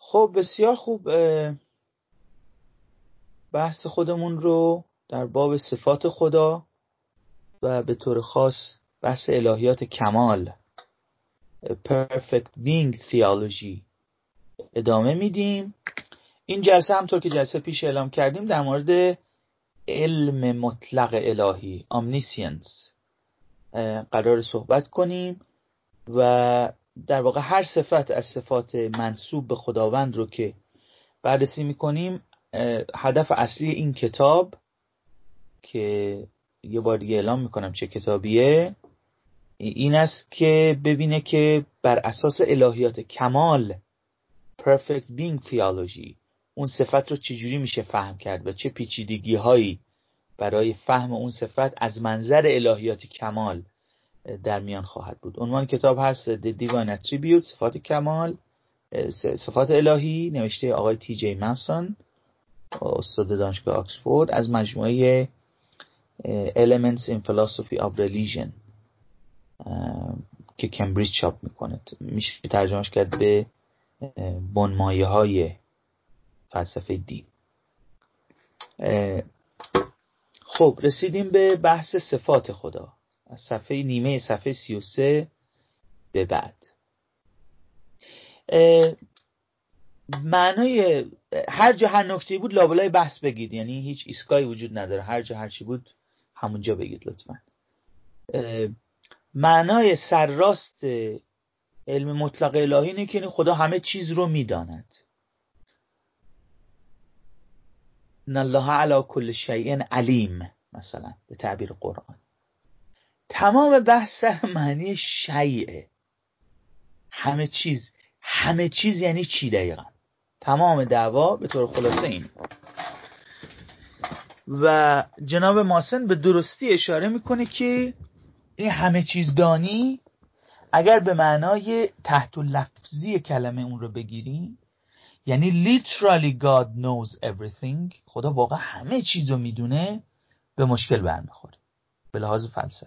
خب بسیار خوب. بحث خودمون رو در باب صفات خدا و به طور خاص بحث الهیات کمال Perfect Being Theology ادامه میدیم. این جلسه همطور که جلسه پیش اعلام کردیم در مورد علم مطلق الهی Omniscience قرار صحبت کنیم و در واقع هر صفت از صفات منسوب به خداوند رو که بررسی میکنیم، هدف اصلی این کتاب که یه بار دیگه اعلام میکنم چه کتابیه، این است که ببینه که بر اساس الهیات کمال Perfect Being Theology اون صفت رو چجوری میشه فهم کرد و چه پیچیدگی هایی برای فهم اون صفت از منظر الهیات کمال در میان خواهد بود. عنوان کتاب هست The Divine Attributes، صفات کمال، صفات الهی، نوشته آقای تی جی ماسون، استاد دانشگاه آکسفورد، از مجموعه Elements in Philosophy of Religion که کمبریج چاپ میکنه. میشه ترجمهش کرد به بنمایه های فلسفه دین. خب رسیدیم به بحث صفات خدا از صفحه نیمه صفحه 33 به بعد. معنای هر جا هر نکته‌ای بود لابلای بحث بگید، یعنی هیچ ایستگاهی وجود نداره، هر جا هر چی بود همونجا بگید لطفاً. معنای سرراست علم مطلق الهی اینه که خدا همه چیز رو میداند. ان الله علی کل شیء علیم، مثلا به تعبیر قرآن. تمام بحث معنی شیء، همه چیز. همه چیز یعنی چی دقیقا؟ تمام دعوا به طور خلاصه این. و جناب ماسن به درستی اشاره میکنه که این همه چیز دانی اگر به معنای تحت لفظی کلمه اون رو بگیریم، یعنی literally God knows everything، خدا واقعا همه چیز رو میدونه، به مشکل برمیخوره به لحاظ فلسفی.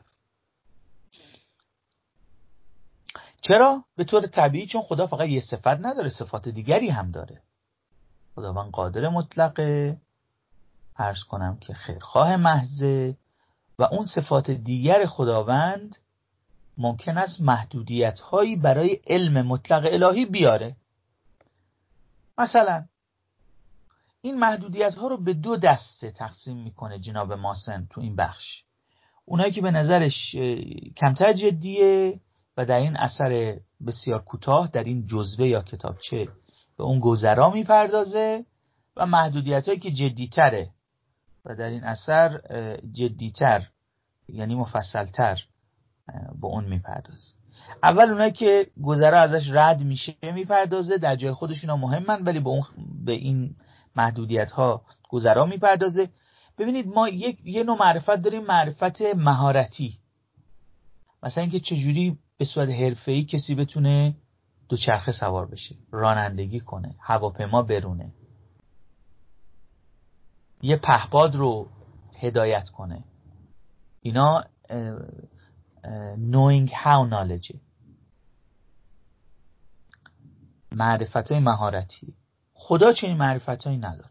چرا؟ به طور طبیعی چون خدا فقط یه صفت نداره، صفات دیگری هم داره. خداوند قادر مطلقه، عرض کنم که خیرخواه محضه، و اون صفات دیگر خداوند ممکن است محدودیت هایی برای علم مطلق الهی بیاره. مثلا این محدودیت ها رو به دو دسته تقسیم میکنه جناب ماسن تو این بخش. اونایی که به نظرش کمتر جدیه و در این اثر بسیار کوتاه در این جزوه یا کتابچه به اون گذرا میپردازه، و محدودیت هایی که جدیتره و در این اثر جدیتر یعنی مفصلتر به اون میپردازه. اول اونایی که گذرا ازش رد میشه میپردازه، در جای خودشون ها مهمن ولی به این محدودیت ها گذرا میپردازه. ببینید ما یه نوع معرفت داریم، معرفت مهارتی، مثلا اینکه چجوری به صورت حرفه‌ای کسی بتونه دوچرخه سوار بشه، رانندگی کنه، هواپیما برونه، یه پهپاد رو هدایت کنه. اینا knowing how knowledge، معرفت‌های مهارتی. خدا چنین معرفت‌هایی نداره.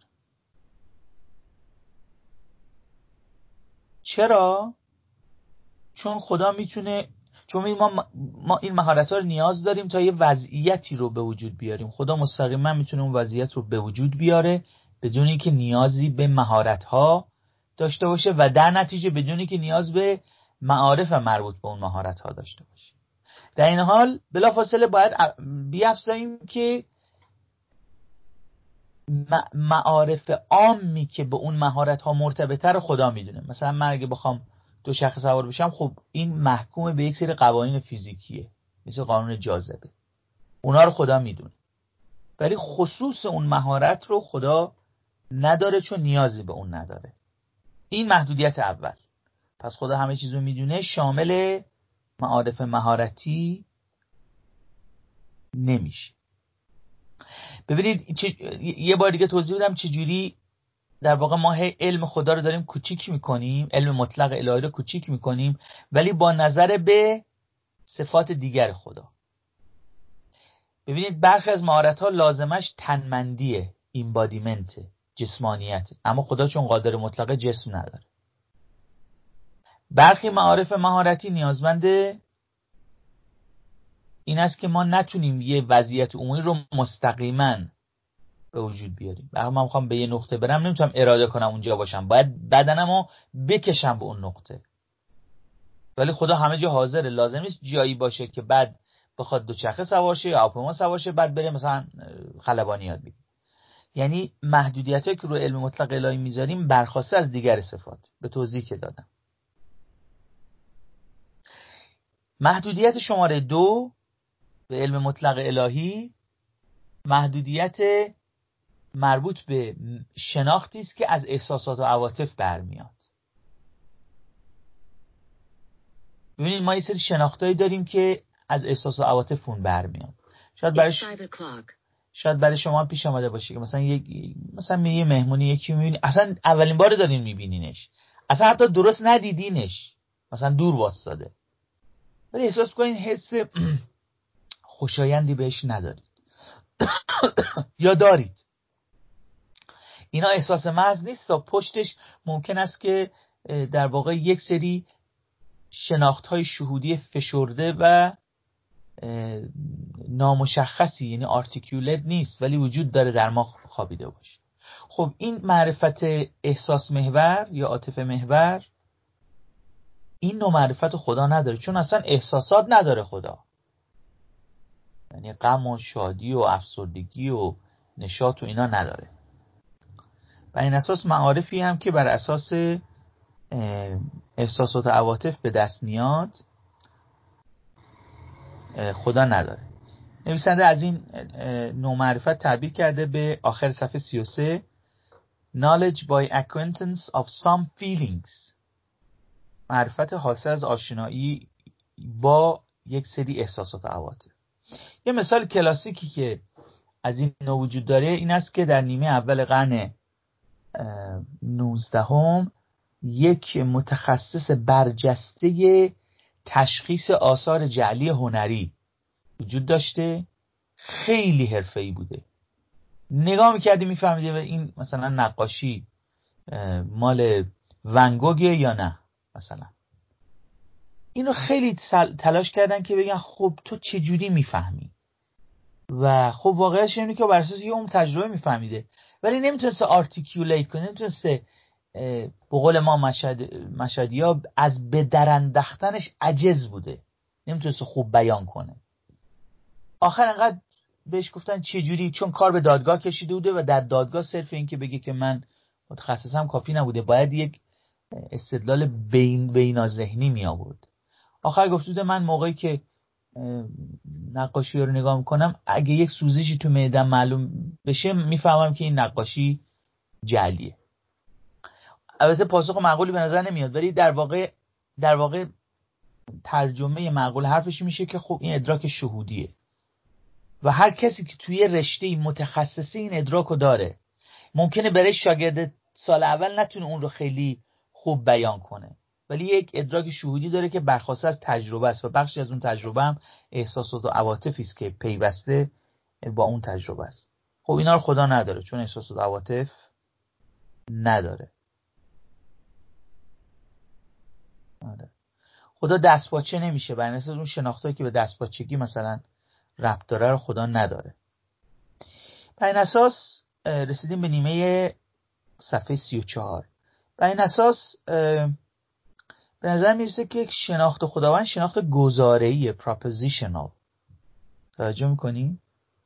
چرا؟ چون خدا میتونه، چون ما این مهارت‌ها رو نیاز داریم تا یه وضعیتی رو به وجود بیاریم. خدا مستقیما میتونه اون وضعیت رو به وجود بیاره بدون اینکه نیازی به مهارت‌ها داشته باشه و در نتیجه بدون اینکه نیاز به معارف مربوط به اون مهارت‌ها داشته باشه. در این حال بلافاصله باید بیافزاییم که معارف عامی که به اون مهارت‌ها مرتبطه رو خدا میدونه. مثلا من اگه بخوام دوچرخه سوار بشم، خب این محکوم به یک سری قوانین فیزیکیه، مثل قانون جاذبه، اونا رو خدا میدونه، ولی خصوص اون مهارت رو خدا نداره چون نیازی به اون نداره. این محدودیت اول. پس خدا همه چیز رو میدونه، شامل معارف مهارتی نمیشه. ببینید یه بار دیگه توضیح بدم چجوری در واقع ما علم خدا رو داریم کوچیک میکنیم، علم مطلق الهی رو کوچیک میکنیم، ولی با نظر به صفات دیگر خدا. ببینید برخی از مهارت‌ها لازمش تنمندیه، ایمبادیمنت، جسمانیت، اما خدا چون قادر مطلق جسم نداره. برخی معارف مهارتی نیازمند این است که ما نتونیم یه وضعیت عمومی رو مستقیما به وجود بیاریم. من میخوام به یه نقطه برم، نمیتونم اراده کنم اونجا باشم، باید بدنمو بکشم به اون نقطه. ولی خدا همه جا حاضره، لازم نیست جایی باشه که بعد بخواد دوچرخه سوار شه یا هواپیما سوار شه بعد بره مثلا خلبانی یاد بگیره. یعنی محدودیتایی که رو علم مطلق الهی میذاریم برخواسته از دیگر صفات، به توضیح که دادم. محدودیت شماره 2 به علم مطلق الهی محدودیت مربوط به شناختی است که از احساسات و عواطف برمیاد. ببینید ما یه سری شناختایی داریم که از احساس و عواطفمون برمیاد. شاید برای شما پیش آمده باشه که مثلا یه مهمونی یکی میبینی، اصلا اولین بار دارین میبینینش، اصلا حتی درست ندیدینش، مثلا دور واسطاده، ولی احساس کنین حس خوشایندی بهش ندارید یا دارید. اینا احساس محض نیست، تا پشتش ممکن است که در واقع یک سری شناخت‌های شهودی فشرده و نامشخصی، یعنی آرتیکولت نیست ولی وجود داره در ما خوابیده باشه. خب این معرفت احساس محور یا عاطفه محور، این نوع معرفت خدا نداره، چون اصلا احساسات نداره خدا، یعنی غم و شادی و افسردگی و نشاط و اینا نداره. و این اساس معارفی هم که بر اساس احساسات و عواطف به دست میاد خدا نداره. نویسنده از این نوع معرفت تعبیر کرده به آخر صفحه 33 knowledge by acquaintance of some feelings، معرفت حاصل از آشنایی با یک سری احساسات و عواطف. یه مثال کلاسیکی که از این نوع وجود داره این است که در نیمه اول قرن 19 یک متخصص برجسته تشخیص آثار جعلی هنری وجود داشته، خیلی حرفه‌ای بوده. نگاه می‌کردی می‌فهمیدی این مثلا نقاشی مال ونگوگه یا نه. مثلا اینو خیلی تلاش کردن که بگن خب تو چه جوری می‌فهمی، و خب واقعش اینه که بر اساس یه اون تجربه می‌فهمیده، ولی نمیتونسته آرتیکولیت کنه، نمیتونسته به قول ما مشهدی‌ها از به درندختنش عجز بوده، نمیتونسته خوب بیان کنه. آخر انقدر بهش گفتن چه جوری، چون کار به دادگاه کشیده بوده و در دادگاه صرف این که بگه که من متخصصم کافی نبوده، باید یک استدلال بینا ذهنی می آورد. آخر گفته بوده من موقعی که نقاشی رو نگاه میکنم اگه یک سوزشی تو معده‌ام معلوم بشه میفهمم که این نقاشی جعلیه. البته پاسخ معقولی به نظر نمیاد، ولی در واقع ترجمه معقول حرفش میشه که خب این ادراک شهودیه و هر کسی که توی رشته متخصصی این ادراکو داره. ممکنه برای شاگرد سال اول نتونه اون رو خیلی خوب بیان کنه، ولی یک ادراک شهودی داره که برخواسته از تجربه است و بخشی از اون تجربه هم احساسات و عواطفی است که پیوسته با اون تجربه است. خب اینا رو خدا نداره، چون احساسات و عواطف نداره. خدا دستپاچه نمیشه، بر اساس اون شناختایی که به دستپاچگی مثلا ربط داره رو خدا نداره. بر این اساس رسیدیم به نیمه صفحه 34. بر این اساس به نظر میرسه که شناخت خداوند شناخت گزاره‌ای، پراپوزیشنال. توجه میکنیم؟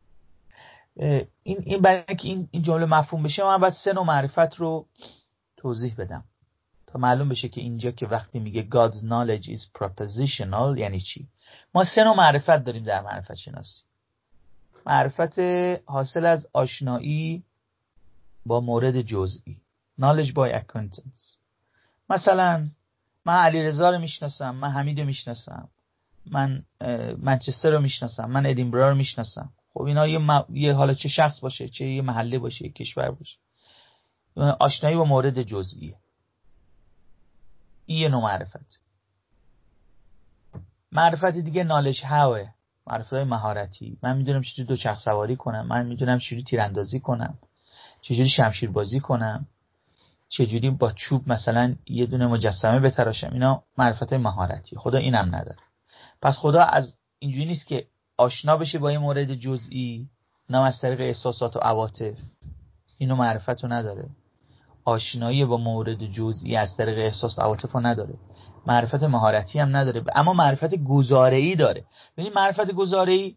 این برای اینکه این جمله مفهوم بشه من باید 3 نوع معرفت رو توضیح بدم تا معلوم بشه که اینجا که وقتی میگه God's knowledge is propositional یعنی چی. ما 3 نوع معرفت داریم در معرفت شناسی. معرفت حاصل از آشنایی با مورد جزئی، knowledge by acquaintance. مثلا من علیرضا رو میشناسم، من حمید رو میشناسم، من منچستر رو میشناسم، من ادینبرا رو میشناسم. خب اینا یه حالا چه شخص باشه، چه یه محله باشه، یه کشور باشه، آشنایی با مورد جزئیه. این یه نوع معرفت. معرفت دیگه knowledge howه، معرفت‌های مهارتی. من میدونم چجوری دوچرخ سواری کنم، من میدونم چجوری تیراندازی کنم، چجوری شمشیر بازی کنم، چجوری با چوب مثلا یه دونه مجسمه بتراشم. اینا معرفت‌های مهارتی. خدا اینم نداره. پس خدا از اینجوری نیست که آشنا بشه با این مورد جزئی، نه از طریق احساسات و عواطف. اینو معرفتو نداره. آشنایی با مورد جزئی از طریق احساس و عواطفو نداره. معرفت مهارتی هم نداره، اما معرفت گزاره‌ای داره. ببین معرفت گزاره‌ای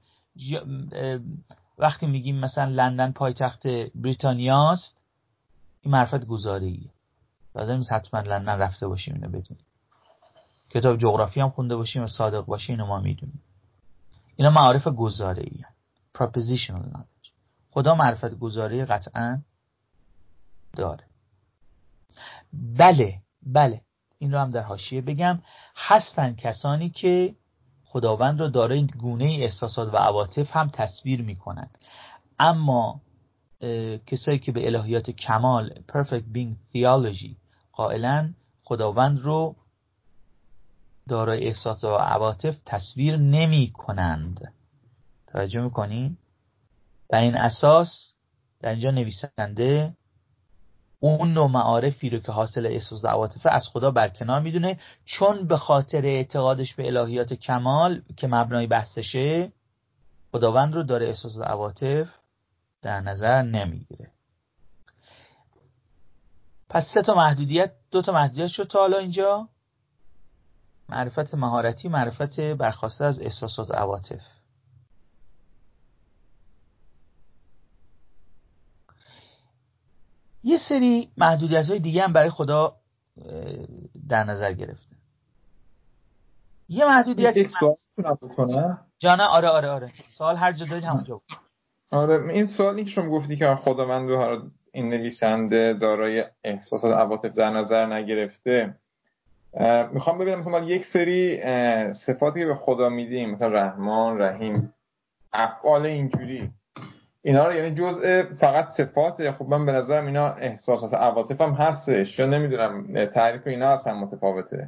وقتی میگیم مثلا لندن پایتخت بریتانیاست، این معرفت گزاره‌ایه. لازم نیست حتما لندن رفته باشیم اینو بدونیم. کتاب جغرافی هم خونده باشیم و صادق باشیم اینو ما میدونیم. اینا معارف گزاره‌ای، propositional knowledge. خدا معرفت گزاره‌ای قطعاً داره. بله این رو هم در حاشیه بگم، هستن کسانی که خداوند رو دارای گونه احساسات و عواطف هم تصویر میکنن، اما کسایی که به الهیات کمال perfect being theology قائلن خداوند رو دارای احساسات و عواطف تصویر نمی کنند. توجه میکنین؟ و این اساس در اینجا نویسنده اون نوع معارفی رو که حاصل احساس و عواطف از خدا برکنار میدونه، چون به خاطر اعتقادش به الهیات کمال که مبنای بحثشه خداوند رو داره احساس و عواطف در نظر نمیگیره. پس 2 تا محدودیت شد تا حالا اینجا: معرفت مهارتی، معرفت برخواسته از احساسات و عواطف. یه سری محدودیت‌های دیگه هم برای خدا در نظر گرفته. یه محدودیت یک سوال بکنم جانا. آره سوال هر جا دارید همونجا. آره، این سوالی که شما گفتی که خداوند رو این نویسنده دارای احساسات عواطف در نظر نگرفته، میخوام ببینم مثلا یک سری صفاتی که به خدا میدیم مثلا رحمان، رحیم، افعال اینجوری، اینا رو یعنی جزء فقط صفاته؟ خب من به نظرم اینا احساسات عواطف هم هستش، چون نمیدونم تعریف اینا اصلا متفاوته.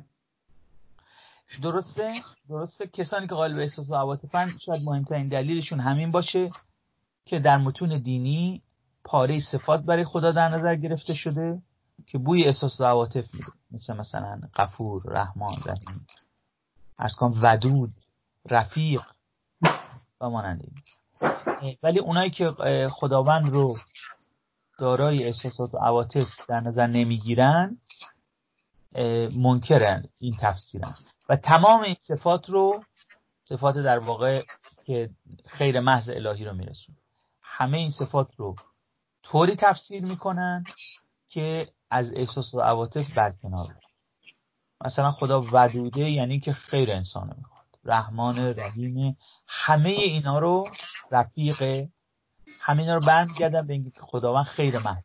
درسته کسانی که قائل به احساس و عواطفن شاید مهمترین دلیلشون همین باشه که در متون دینی پاره صفات برای خدا در نظر گرفته شده که بوی احساس و عواطف میده، مثلا غفور، رحمان، رحیم، ودود، رفیق و مانند این. ولی اونایی که خداوند رو دارای احساسات و عواطف در نظر نمیگیرن منکرن این تفسیرن و تمام این صفات در واقع که خیر محض الهی رو میرسون، همه این صفات رو طوری تفسیر میکنن که از احساس و عواطف برکنار بشه. مثلا خدا ودوده یعنی که خیر انسان رو میخواد، رحمان، رحیم، همه اینا رو، رفیق، همه اینا رو برمیگردن به اینکه خداوند خیر محض.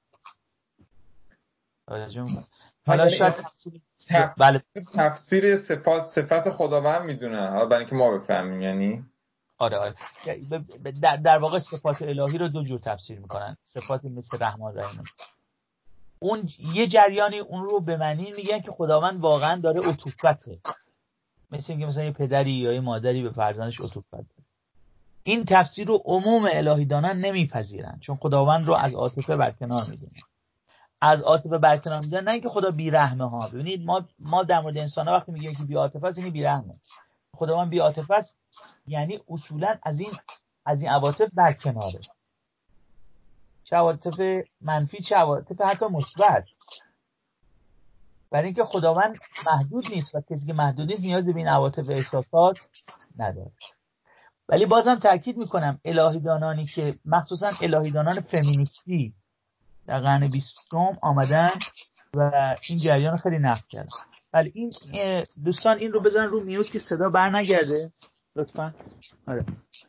حالا شاید تفسیر صفات خداوند میدونه برای اینکه ما بفهمیم. یعنی آره در واقع صفات الهی رو 2 جور تفسیر میکنن. صفات مثل رحمان، رحیم، اون یه جریانی اون رو به معنی میگن که خداوند واقعا داره عطوفته، مثل اینکه مثلا یه پدری یا یه مادری به فرزندش عطوفت داره. این تفسیر رو عموم الهی دانان نمیپذیرن، چون خداوند رو از عاطفه برکنار میدونن. از عاطفه برکنار میدونن، نه اینکه خدا بی‌رحمه ها. ببینید ما در مورد انسان ها وقتی میگیم که بی‌عاطفه است، یعنی بی‌رحمه. خداوند بی‌عاطفه است یعنی اصولا از این عواطف برکناره، چه عواطف منفی چه عواطف حتی مثبت. برای اینکه خداوند محدود نیست و کسی که محدود نیست نیاز به این عواطف و احساسات نداره. ولی بازم تاکید میکنم الهی دانانی که مخصوصا الهی دانان فمینیستی در قرن 20 آمدن و این جریان خیلی نقد کردن. ولی این دوستان این رو بزنن رو میوت که صدا بر نگرده لطفا. آره.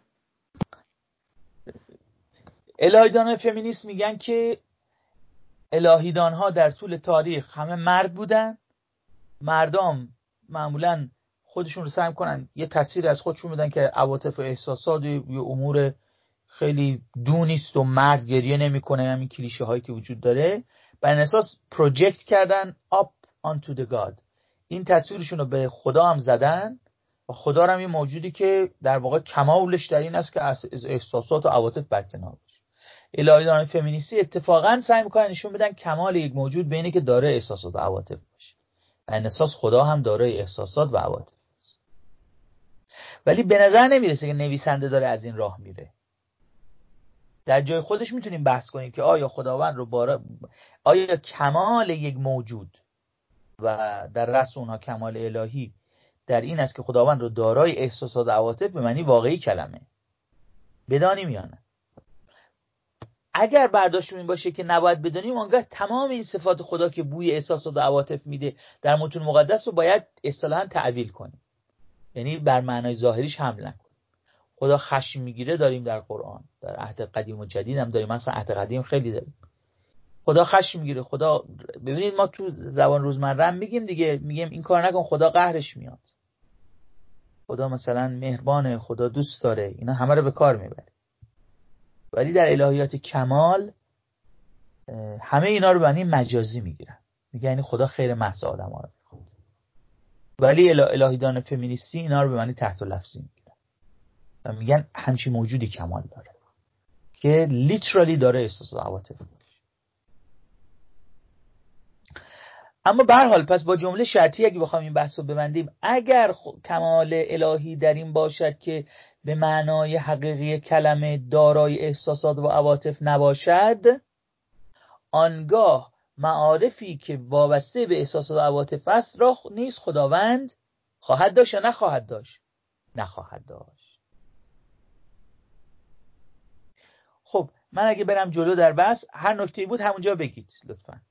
الهی دانان فمینیست میگن که الهی دانها در طول تاریخ همه مرد بودن، مردم معمولا خودشون رو سعی می‌کنن یه تصویر از خودشون بدن که عواطف و احساسات یه امور خیلی دونیست و مرد گریه نمی‌کنه، همین کلیشه هایی که وجود داره، بر اساس پروژکت کردن up onto the God. این تصویرشون رو به خدا هم زدن و خدا هم یه موجودی که در واقع کمالش در این است که از احساسات و عواطف برکنار باشه. الهیان فمینیستی اتفاقا سعی میکنن نشون بدن کمال یک موجود به اینه که داره احساسات و عواطف باشه. و این اساس خدا هم داره احساسات و عواطف است. ولی به نظر نمیرسه که نویسنده داره از این راه میره. در جای خودش میتونیم بحث کنیم که آیا خداوند رو آیا کمال یک موجود و در رأس اونها کمال الهی در این است که خداوند رو دارای احساسات و عواطف به معنی واقعی کلمه بدانیم یا نه؟ اگر برداشت این باشه که نباید بدانیم، اونگاه تمام این صفات خدا که بوی احساسات و عواطف میده در متون مقدس رو باید اصطلاحاً تعویل کنیم، یعنی بر معنای ظاهریش حمل نکنیم. خدا خشم میگیره داریم در قرآن، در عهد قدیم و جدید هم داریم. مثلا عهد قدیم خیلی داریم خدا خشم میگیره. خدا ببینید ما تو زبان روزمره میگیم دیگه، میگیم این کار نکن خدا قهرش میاد، خدا مثلا مهربانه، خدا دوست داره، اینا همه رو به کار میبره. ولی در الهیات کمال همه اینا رو به معنی مجازی میگیرن، میگن یعنی خدا خیر محض آدم‌ها رو میخواد. ولی الهیدان فمینیستی اینا رو به معنی تحت لفظی میگیرن و میگن همچین موجودی کمال داره که لیترالی داره احساس و عواطف. اما به هر حال پس با جمله شرطی اگه بخوام این بحث رو ببندیم، اگر کمال الهی در این باشد که به معنای حقیقی کلمه دارای احساسات و عواطف نباشد، آنگاه معارفی که وابسته به احساسات و عواطف است را نیز خداوند خواهد داشت یا نخواهد داشت؟ نخواهد داشت. خب من اگه برم جلو در بحث، هر نکته‌ای بود همونجا بگید لطفاً.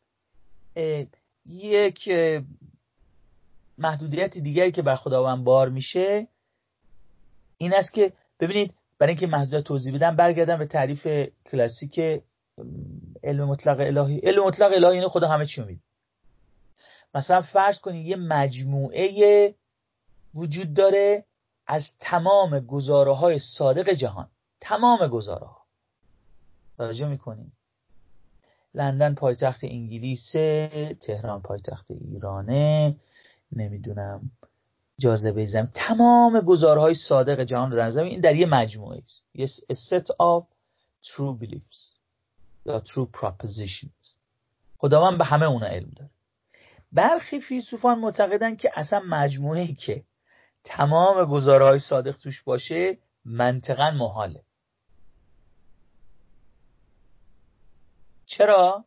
یک محدودیت دیگری که بر خداوند بار میشه این است که ببینید، برای اینکه محدودیت توضیح بدم برگردم به تعریف کلاسیک علم مطلق الهی. علم مطلق الهی یعنی خدا همه چی می‌دونه. مثلا فرض کنید یه مجموعه وجود داره از تمام گزاره‌های صادق جهان، تمام گزاره‌ها. توجه می‌کنید؟ لندن پایتخت انگلیسه، تهران پایتخت ایرانه، نمیدونم جاذبه زمین، تمام گزارهای صادق جهان رو در نظر این در یه مجموعه است. A set of true beliefs یا true propositions. خداوند به همه اونا علم داره. برخی فیلسوفان معتقدن که اصلا مجموعه‌ای که تمام گزارهای صادق توش باشه منطقاً محاله. چرا؟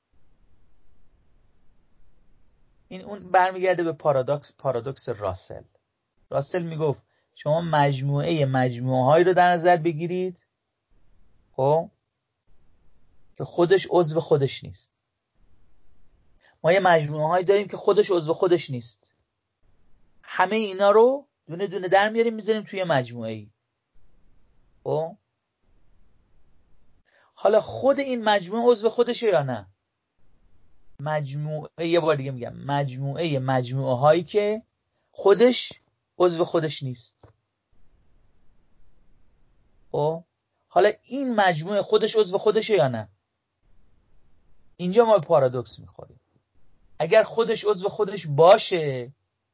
این اون برمیگرده به پارادوکس راسل. راسل میگفت شما مجموعه‌هایی رو در نظر بگیرید خب که خودش عضو خودش نیست. ما یه مجموعه‌هایی داریم که خودش عضو خودش نیست. همه اینا رو دونه دونه در میاریم میذاریم توی مجموعه‌ای. خب حالا خود این مجموعه عضو خودشه یا نه؟ یه بار دیگه میگم، مجموعه هایی که خودش عضو خودش نیست. خب حالا این مجموعه خودش عضو خودشه یا نه؟ اینجا ما پارادوکس میخوریم. اگر خودش عضو خودش باشه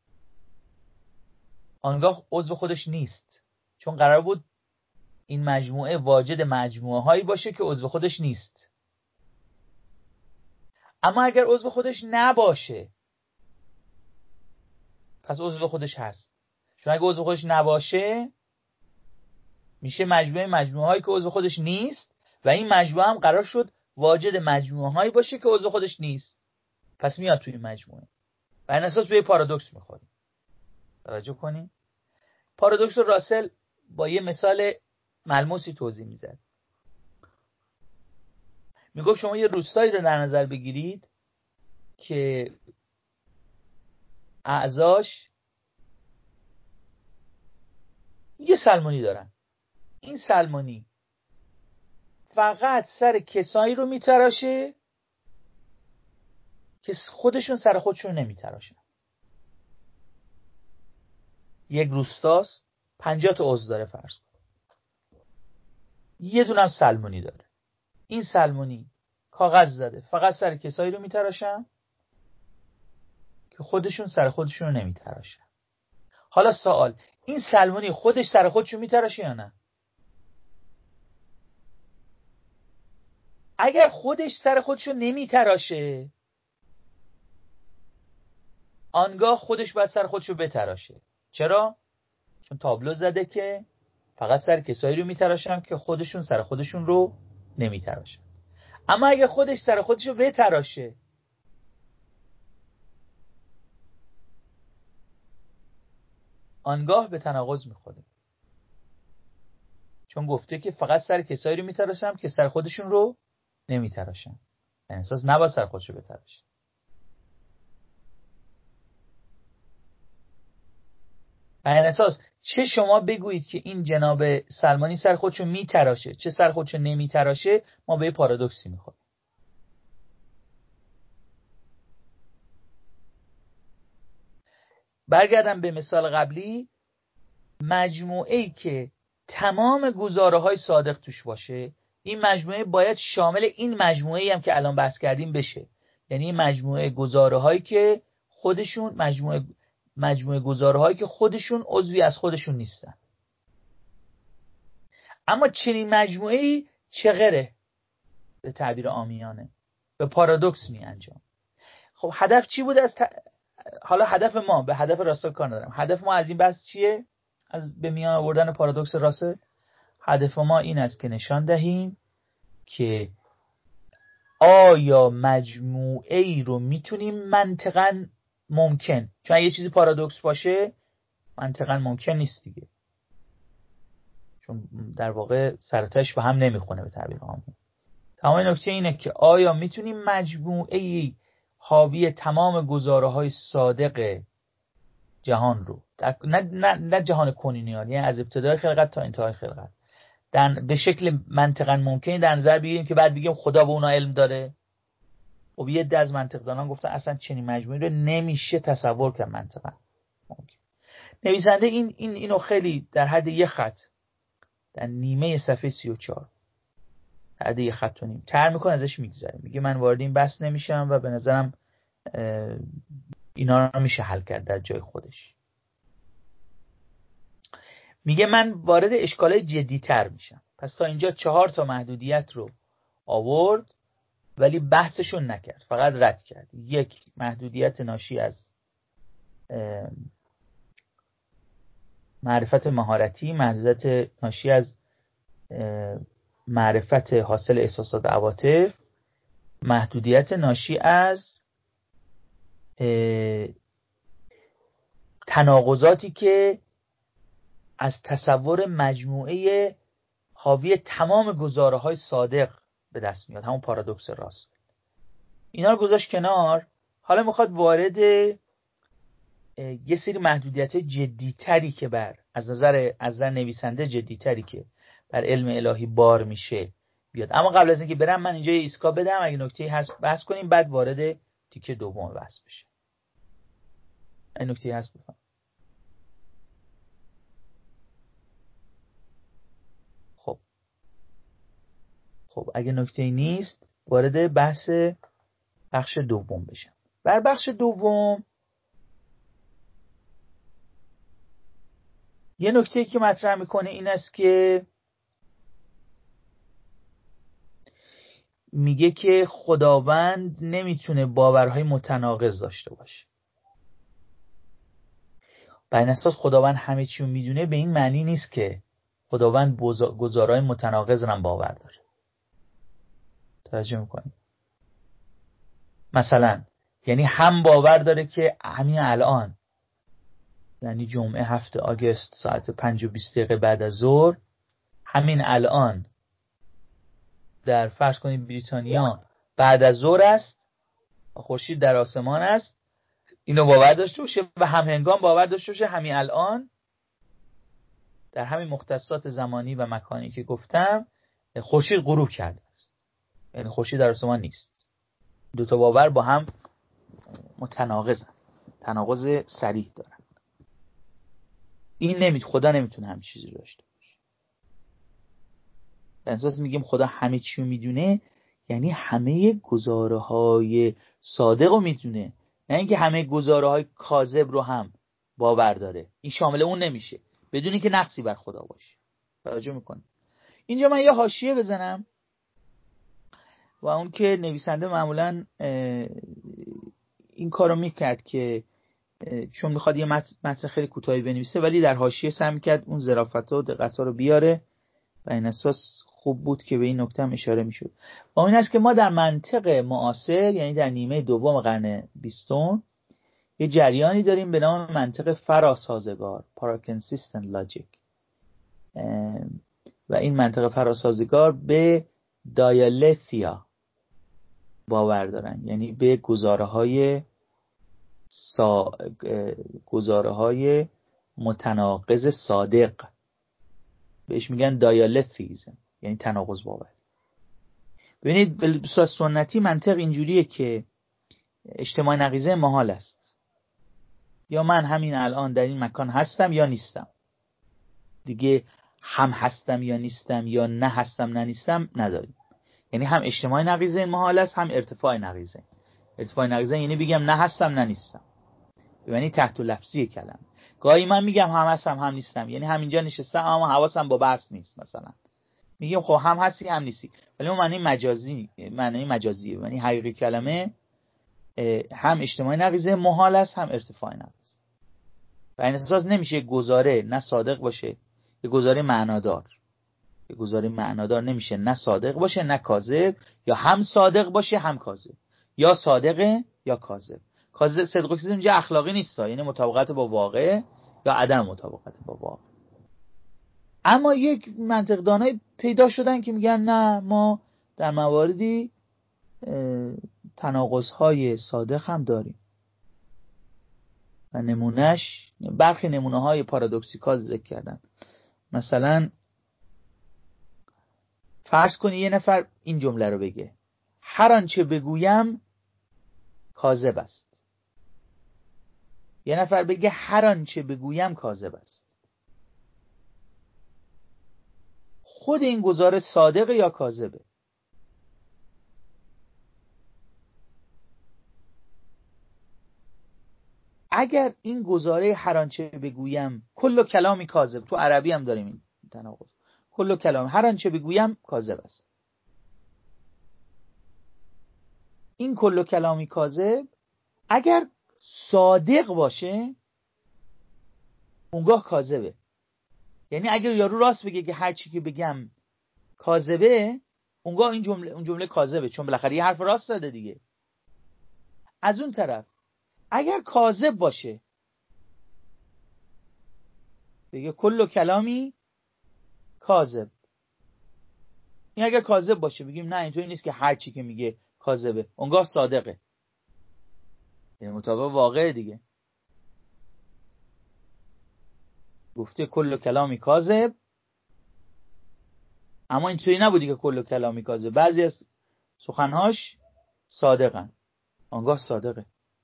آنگاه عضو خودش نیست، چون قرار بود این مجموعه واجد مجموعه هایی باشه که عضو خودش نیست. اما اگر عضو خودش نباشه پس عضو خودش هست، چون اگر عضو خودش نباشه میشه مجموعه هایی که عضو خودش نیست و این مجموعه هم قرار شد واجد مجموعه هایی باشه که عضو خودش نیست، پس میاد توی این مجموعه و این اساس به پارادوکس میخوریم. توجه کنین، پارادوکس راسل با یه مثال ملموسی توضیح میزد. میگفت شما یه روستایی رو در نظر بگیرید که اعضاش یه سلمونی دارن. این سلمونی فقط سر کسایی رو میتراشه که خودشون سر خودشون نمیتراشن. یک روستاست 50 تا عضو داره فرض کن. یه دونه سلمونی داره. این سلمونی کاغذ زده فقط سر کسایی رو میتراشن که خودشون سر خودشون رو نمیتراشن. حالا سوال، این سلمانی خودش سر خودشو میتراشه یا نه؟ اگر خودش سر خودشو نمیتراشه، آنگاه خودش باید سر خودشو بتراشه. چرا؟ چون تابلو زده که فقط سر کسایی رو میتراشم که خودشون سر خودشون رو نمیتراشن. اما اگر خودش سر خودشو بتراشه، آنگاه به تناقض میخوره، چون گفته که فقط سر کسایی رو میتراشم که سر خودشون رو نمیتراشن. یعنی اساس نباید سر خودشو بتراشه. به این اساس چه شما بگویید که این جناب سلمانی سر خودشو میتراشه، چه سر خودشو نمیتراشه، ما به پارادوکسی میخوریم. برگردم به مثال قبلی، مجموعه‌ای که تمام گزاره‌های صادق توش باشه، این مجموعه باید شامل این مجموعه‌ای هم که الان بحث کردیم بشه. یعنی مجموعه گزاره‌هایی که خودشون مجموعه گزاره‌هایی که خودشون عضوی از خودشون نیستن. اما چنین مجموعه‌ای چغره، به تعبیر عامیانه به پارادوکس می انجام. خب هدف چی بود حالا هدف ما به هدف راسل کار ندارم. هدف ما از این بحث چیه؟ از به میان آوردن پارادوکس راسل، هدف ما این است که نشان دهیم که آیا مجموعه ای رو میتونیم منطقاً ممکن، چون یه چیزی پارادوکس باشه منطقاً ممکن نیست دیگه، چون در واقع سرتاش به هم نمیخونه به تعبیر عامی. تمام نکته اینه که آیا میتونیم مجموعه ای حاوی تمام گزاره‌های صادق جهان رو، نه جهان کنونیان، یعنی از ابتدای خلقت تا انتهای خلقت، به شکل منطقاً ممکنی در نظر بگیریم که بعد بگیم خدا به اونا علم داره؟ خب یه عده از منطقدانان گفتن اصلا چنین مجموعی رو نمیشه تصور کرد منطقاً ممکن. نویسنده اینو خیلی در حد یه خط، در نیمه صفحه 34 حد یه خط و نیم تر میکنه، ازش میگذره، میگه من وارد این بحث نمیشم و به نظرم اینا رو میشه حل کرد در جای خودش. میگه من وارد اشکالای جدی‌تر میشم. پس تا اینجا 4 تا محدودیت رو آورد ولی بحثشون نکرد، فقط رد کرد. یک، محدودیت ناشی از معرفت مهارتی، محدودیت ناشی از معرفت حاصل احساسات عواطف، محدودیت ناشی از تناقضاتی که از تصور مجموعه حاوی تمام گزاره‌های صادق به دست میاد، همون پارادوکس راست. اینا رو گذاشت کنار. حالا میخواد وارد یه سری محدودیت‌های جدی‌تری که از نظر نویسنده جدی‌تری که بر علم الهی بار میشه بیاد. اما قبل از اینکه برم من اینجا یه ایسکا بدم، اگه نکته‌ای هست بحث کنیم، بعد وارد تیکه دوم بحث بشه. این نکته‌ای هست بفهم. خب اگه نکته‌ای نیست وارد بخش دوم بشم. بر بخش دوم یه نکته‌ای که مطرح میکنه این است که میگه که خداوند نمیتونه باورهای متناقض داشته باشه. بر این اساس خداوند همه چی رو میدونه به این معنی نیست که خداوند گزارهای متناقض رو باور داره. توجه میکنید؟ مثلا یعنی هم باور داره که همین الان، یعنی جمعه 7 آگوست ساعت 5:20 بعد از ظهر، همین الان در فرض کنید بریتانیا بعد از ظهر است، خورشید در آسمان است، اینو باور داشته باشه و همهنگام باور داشته باشه همین الان در همین مختصات زمانی و مکانی که گفتم خورشید غروب کرده است، یعنی خورشید در آسمان نیست. دو تا باور با هم متناقضن، تناقض صریح دارن. این خدا نمیتونه همین چیزی رو داشته باشه. در اساس میگیم خدا همه چی رو میدونه، یعنی همه گزاره‌های صادق رو میدونه، نه اینکه همه گزاره‌های کاذب رو هم باور داره. این شامل اون نمیشه. بدونی که نقصی بر خدا باشه. توجه میکنی؟ اینجا من یه حاشیه بزنم و اون که نویسنده معمولا این کارو میکرد که چون میخواد یه متن خیلی کوتاهی بنویسه ولی در حاشیه سعی میکرد اون ظرافت‌ها و دقت‌ها رو بیاره و این اساس خوب بود که به این نکته هم اشاره میشد. و این است که ما در منطق معاصر یعنی در نیمه دوم قرن 20 یه جریانی داریم به نام منطق فراسازگار Paraconsistent Logic و این منطق فراسازگار به دایالثیا باور دارن، یعنی به گزاره‌های متناقض صادق، بهش میگن دایالثیزم، یعنی تناقض باور. ببینید به صورت سنتی منطق اینجوریه که اجتماع نقیضه محال است، یا من همین الان در این مکان هستم یا نیستم، دیگه هم هستم یا نیستم یا نه هستم نه نیستم نداریم. یعنی هم اجتماع نقیضه محال است، هم ارتفاع نقیضه. ارتفاع نقیضه یعنی بگم نه هستم نه نیستم، یعنی تحت لفظی کلمه. گاهی من میگم هم هستم هم نیستم، یعنی همینجا نشستم اما حواسم با بحث نیست. مثلا میگم خب هم هستی هم نیستی، ولی اون معنی مجازیه. یعنی حقیقی کلمه هم اجتماع نقیضه محال است، هم ارتفاع نقیضه. و این اساس نمیشه گزاره نه صادق باشه یه گزاره معنادار. یه گزاره معنادار نمیشه نه صادق باشه نه کاذب، یا هم صادق باشه هم کاذب، یا صادقه یا کاذب. کاذب صدق و کذب اینجا اخلاقی نیست، یعنی مطابقت با واقع یا عدم مطابقت با واقع. اما یک منطق دانای پیدا شدن که میگن نه، ما در مواردی تناقض‌های صادق هم داریم و نمونهش برخی نمونه‌های پارادوکسیکال ذکر کردن. مثلا فرض کنی یه نفر این جمله رو بگه: هر آنچه بگویم کاذب است. یه نفر بگه هر آنچه بگویم کاذب است. خود این گزاره صادقه یا کاذبه؟ اگر این گزاره هر آنچه بگویم، کل کلامی کاذب، تو عربی هم داریم این تناقض، کل کلام هر آنچه بگویم کاذب است. این کل کلامی کاذب اگر صادق باشه اونگاه کاذبه. یعنی اگر یارو راست بگه که هر چی که بگم کاذبه، اونگاه اون جمله کاذبه، چون بالاخره یه حرف راست زده دیگه. از اون طرف اگر کاذب باشه بگه کل کلامی کاذب، این اگر کاذب باشه بگیم نه اینطوری نیست که هر چی که میگه کاذبه، اونگاه صادقه، یعنی مطابق واقع دیگه. گفته کل کلامی کاذب، اما اینطوری نبودی که کل کلامی کاذب، بعضی از سخنهاش صادقن، اونگاه صادقه،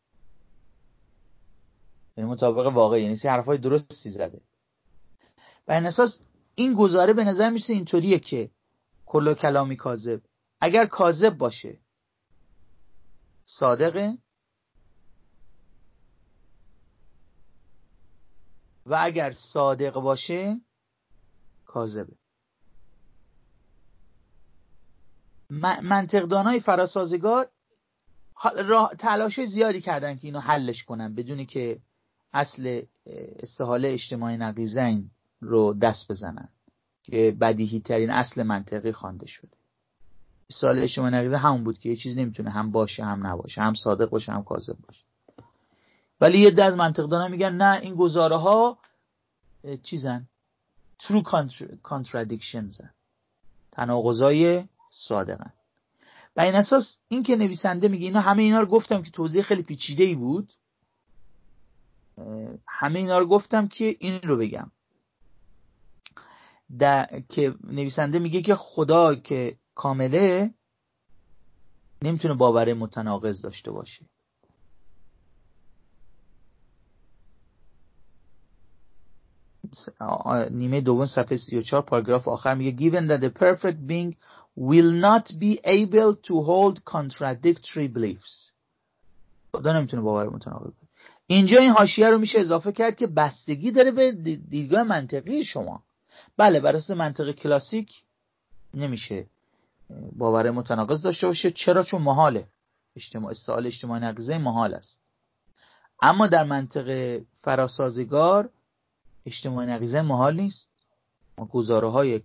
یعنی مطابق واقع، یعنی سی حرفای درستی زده. و این اساس این گزاره به نظر میشه اینطوریه که کل کلامی کاذب اگر کاذب باشه صادقه، و اگر صادق باشه کاذبه. منطقدانای فراسازگار تلاش زیادی کردن که اینو حلش کنن بدونی که اصل استحاله اجتماعی نقیضین رو دست بزنن که بدیهی ترین اصل منطقی خوانده شده. استحاله اجتماعی نقیضه همون بود که یه چیز نمیتونه هم باشه هم نباشه، هم صادق باشه هم کاذب باشه. ولی یه عده از منطقدانا میگن نه، این گزاره ها چیزن، true contradictions، تناقضای صادقن. و این اساس این که نویسنده میگه همه اینا رو گفتم که توضیح خیلی پیچیده‌ای بود، همه اینا رو گفتم که این رو بگم که نویسنده میگه که خدا که کامله نمیتونه باور متناقض داشته باشه. نیمه دوم صفحه 34 پاراگراف آخر میگه given that the perfect being will not be able to hold contradictory beliefs. خدا نمیتونه باور متناقض. اینجا این حاشیه رو میشه اضافه کرد که بستگی داره به دیدگاه منطقی شما. بله، بر اساس منطق کلاسیک نمیشه باور متناقض داشته باشه. چرا؟ چون محاله. استعال اجتماعی نقیضه محال است. اما در منطق فراسازگار اجتماعی نقیضه محال نیست. ما گزاره‌های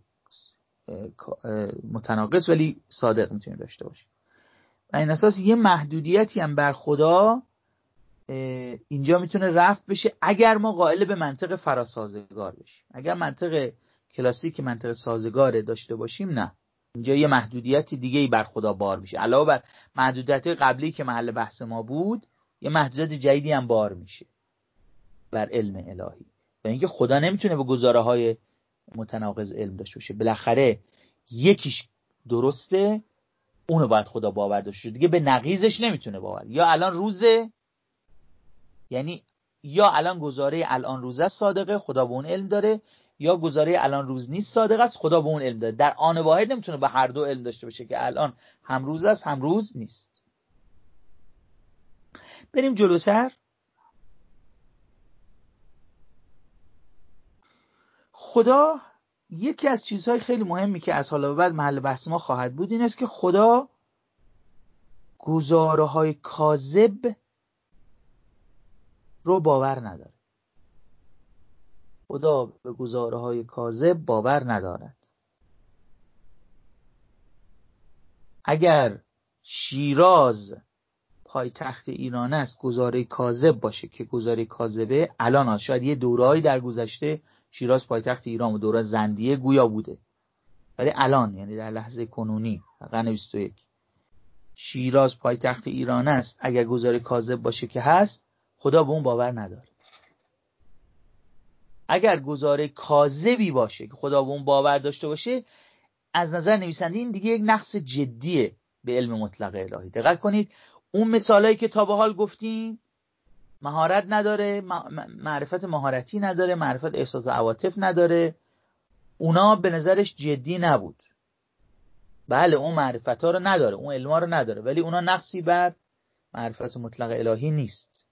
متناقض ولی صادق میتونیم داشته باشیم. و این اساس یه محدودیتی هم بر خدا اینجا میتونه رفع بشه اگر ما قائل به منطق فراسازگار بشیم. اگر منطق کلاسیک منطق سازگار داشته باشیم، نه، اینجا یه محدودیتی دیگه ای بر خدا بار میشه. علاوه بر محدودیت قبلی که محل بحث ما بود، یه محدودیت جدیدی هم بار میشه بر علم الهی. و اینکه خدا نمیتونه به گزاره‌های متناقض علم داشته باشه. بالاخره یکیش درسته، اونو باید خدا باور داشته باشه. دیگه به نقیضش نمیتونه باور. یا الان روزه، یعنی یا الان گزاره الان روز است صادقه، خدا به اون علم داره، یا گزاره الان روز نیست صادق است، خدا به اون علم داره. در آن واحد نمیتونه به هر دو علم داشته باشه که الان هم روز است هم روز نیست. بریم جلوتر. خدا، یکی از چیزهای خیلی مهمی که از حالا به بعد محل بحث ما خواهد بود این است که خدا گزاره‌های کاذب رو باور نداره. خدا به گزاره‌های کاذب باور ندارد. اگر شیراز پایتخت ایران است گزاره کاذب باشه، که گزاره کاذبه الان شاید یه دوره‌ای در گذشته شیراز پایتخت ایران و دوره زندیه گویا بوده، ولی الان یعنی در لحظه کنونی قرن 21 شیراز پایتخت ایران است، اگر گزاره کاذب باشه که هست، خدا به اون باور نداره. اگر گزاره کاذبی باشه که خدا به اون باور داشته باشه، از نظر نویسنده این دیگه یک نقص جدیه به علم مطلق الهی. دقت کنید، اون مثالایی که تا به حال گفتیم، مهارت نداره، معرفت مهارتی نداره، معرفت احساس عواطف نداره، اونا به نظرش جدی نبود. بله، اون معرفت ها رو نداره، اون علم ها رو نداره، ولی اونا نقصی بر معرفت مطلق الهی نیست.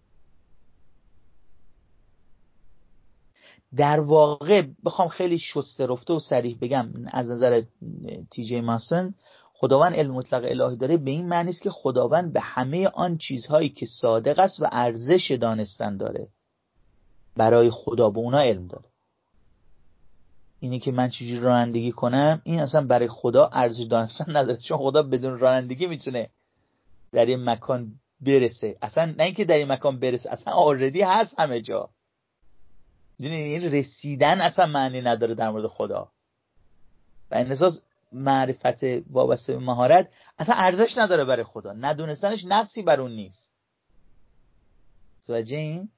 در واقع بخوام خیلی شسته رفته و صریح بگم، از نظر تی جی ماسن، خداوند علم مطلق الهی داره به این معنی است که خداوند به همه آن چیزهایی که صادق است و ارزش دانستن داره برای خدا، به اونا علم داره. اینی که من چجوری رانندگی کنم، این اصلا برای خدا ارزش دانستن نداره، چون خدا بدون رانندگی میتونه در این مکان برسه. اصلا نه اینکه در این مکان برسه، اصلا آلردی هست همه جا. این رسیدن اصلا معنی نداره در مورد خدا. و این اساس معرفت وابسته به مهارت اصلا ارزش نداره برای خدا، ندونستنش نقصی بر اون نیست. متوجه این؟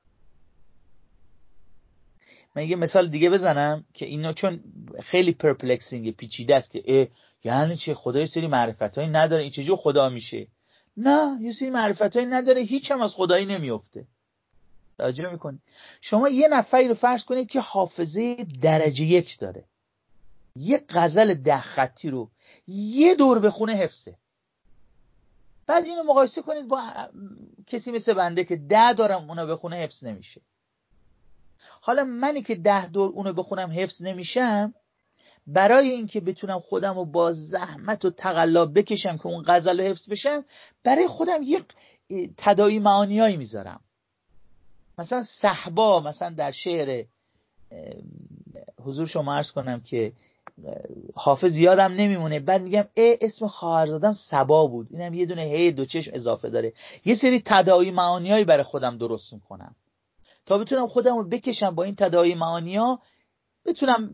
من یه مثال دیگه بزنم که اینو چون خیلی پرپلکسینگ، پیچیده است که یعنی چه خدا یه سری معرفتایی نداره، این چجور خدا میشه؟ نه، یه سری معرفتایی نداره، هیچ هم از خدایی نمیفته. توجه میکنید؟ شما یه نفری رو فرض کنید که حافظه درجه 1 داره، یه غزل 10 خطی رو یه دور بخونه حفظه. بعد اینو مقایسه کنید با کسی مثل بنده که 10 دارم اونو بخونه حفظ نمیشه. حالا منی که 10 دور اونو بخونم حفظ نمیشم، برای اینکه بتونم خودم رو با زحمت و تقلا بکشم که اون غزل رو حفظ بشم، برای خودم یک تداعی معانیایی میذارم. مثلا صحبا، مثلا در شعر حضور شما عرض کنم که حافظ یادم نمیمونه، بعد میگم اسم خواهرزادم صبا بود، اینم یه دونه هی دو چشم اضافه داره. یه سری تداعی معانیایی برای خودم درست میکنم تا بتونم خودم رو بکشم با این تداعی معانی‌ها، بتونم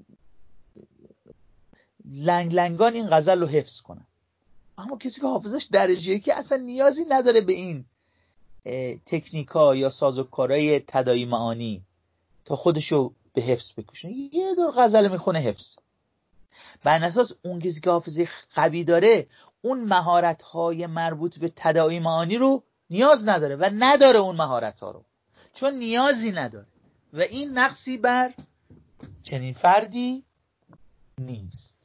لنگان این غزل رو حفظ کنم. اما کسی که حافظش درجه که اصلا نیازی نداره به این تکنیکا یا سازوکارهای تداعی معانی تا خودشو به حفظ بکشه، یه دور غزل میخونه حفظ. بر اساس اون کسی که حافظه قوی داره، اون مهارت‌های مربوط به تداعی معانی رو نیاز نداره و نداره اون مهارت‌ها رو، چون نیازی نداره و این نقصی بر چنین فردی نیست.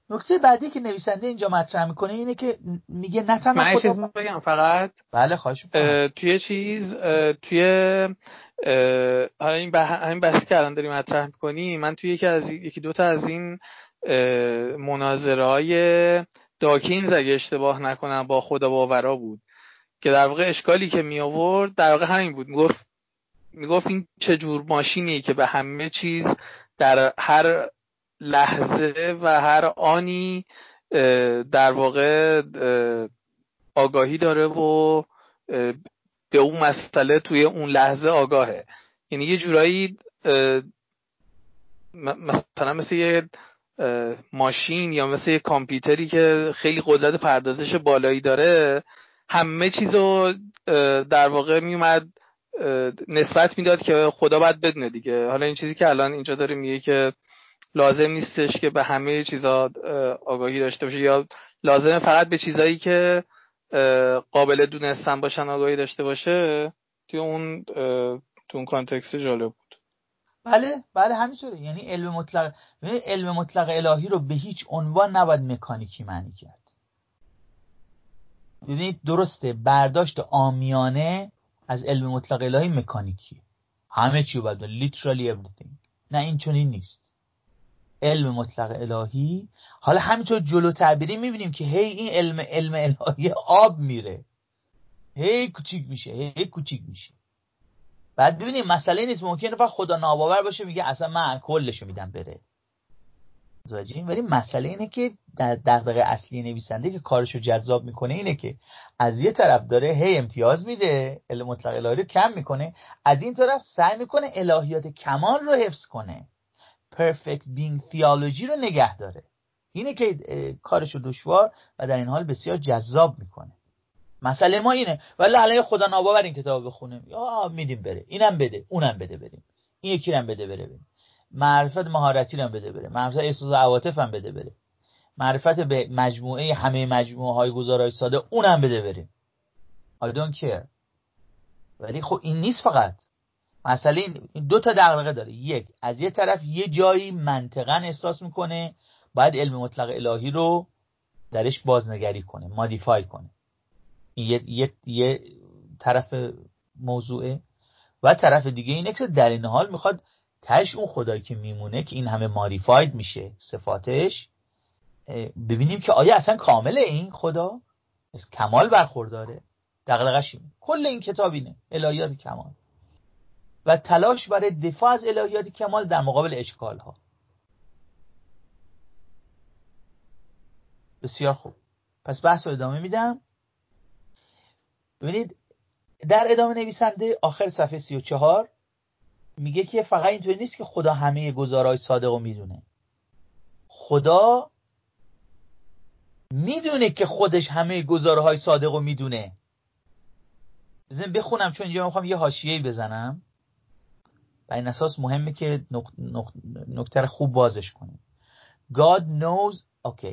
نکته بعدی که نویسنده اینجا مطرح میکنه اینه که میگه نه تنها من چیز بگم فقط. بله خواهش میکنم. توی همین بحثی که الان داری مطرح میکنی، من توی یکی دوتا از این مناظره‌های داکینز اگه اشتباه نکنم با خدا باورا بود که در واقع اشکالی که می آورد در واقع همین بود. میگفت این چه جور ماشینی که به همه چیز در هر لحظه و هر آنی در واقع آگاهی داره و به اون مسئله توی اون لحظه آگاهه. یعنی یه جورایی مثلا مثل یه ماشین یا مثل یه کامپیوتری که خیلی قدرت پردازش بالایی داره، همه چیزو در واقع میومد نسبت میداد که خدا باید بدونه دیگه. حالا این چیزی که الان اینجا داره میگه که لازم نیستش که به همه چیزا آگاهی داشته باشه، یا لازمه فقط به چیزایی که قابل دونستن باشن آگاهی داشته باشه، توی اون کانتکست جالب بود. بله همینطوره. یعنی علم مطلق الهی رو به هیچ عنوان نباید مکانیکی معنی کرد. ببینید درسته برداشت عامیانه از علم مطلق الهی مکانیکی، همه چی رو باید literally everything. نه این چنین نیست. علم مطلق الهی، حالا همینطور جلو تعبیری میبینیم که هی این علم الهی آب میره، هی کوچیک میشه. بعد ببینیم مسئله نیست، ممکنه فقط خدا ناباور باشه میگه اصلا من کلشو میدم بره. ولی مسئله اینه که در دغدغه اصلی نویسنده که کارشو جذاب میکنه اینه که از یه طرف داره هی امتیاز میده، علم مطلق الهی رو کم میکنه، از این طرف سعی میکنه الهیات کمال رو حفظ کنه، perfect being theology رو نگه داره. اینه که کارشو دشوار و در این حال بسیار جذاب میکنه. مسئله ما اینه ولی علی خدا ناباور این کتاب بخونیم یا میدیم بره، اینم بده اونم بده بریم، این یکی هم بده بره بریم، معرفت مهارتی هم بده بره، معرفت احساس عواطف هم بده بره، معرفت به همه مجموعه های گزارهای ساده اونم بده بریم. I don't care. ولی خب این نیست. فقط مسئله این دو تا دغدغه داره. یک، از یه طرف یه جایی منطقاً احساس میکنه باید علم مطلق الهی رو درش بازنگری کنه، مادیفای کنه. این یه طرف موضوعه. و طرف دیگه اینه که در این حال میخواد تاش اون خدایی که میمونه که این همه مادیفاید میشه صفاتش، ببینیم که آیا اصلا کامله این خدا، از کمال برخورداره. دغدغه‌ش اینه. کل این کتاب اینه، الهیات کمال و تلاش برای دفاع از الهیات کمال در مقابل اشکال ها. بسیار خوب، پس بحث رو ادامه میدم. ببینید در ادامه نویسنده آخر صفحه 34 میگه که فقط اینطوری نیست که خدا همه گزارهای صادق رو میدونه، خدا میدونه که خودش همه گزارهای صادق رو میدونه. بزنین بخونم چون اینجا میخوام یه حاشیه‌ای بزنم و این اساس مهمه که نکته خوب بازش کنیم. God knows. Okay.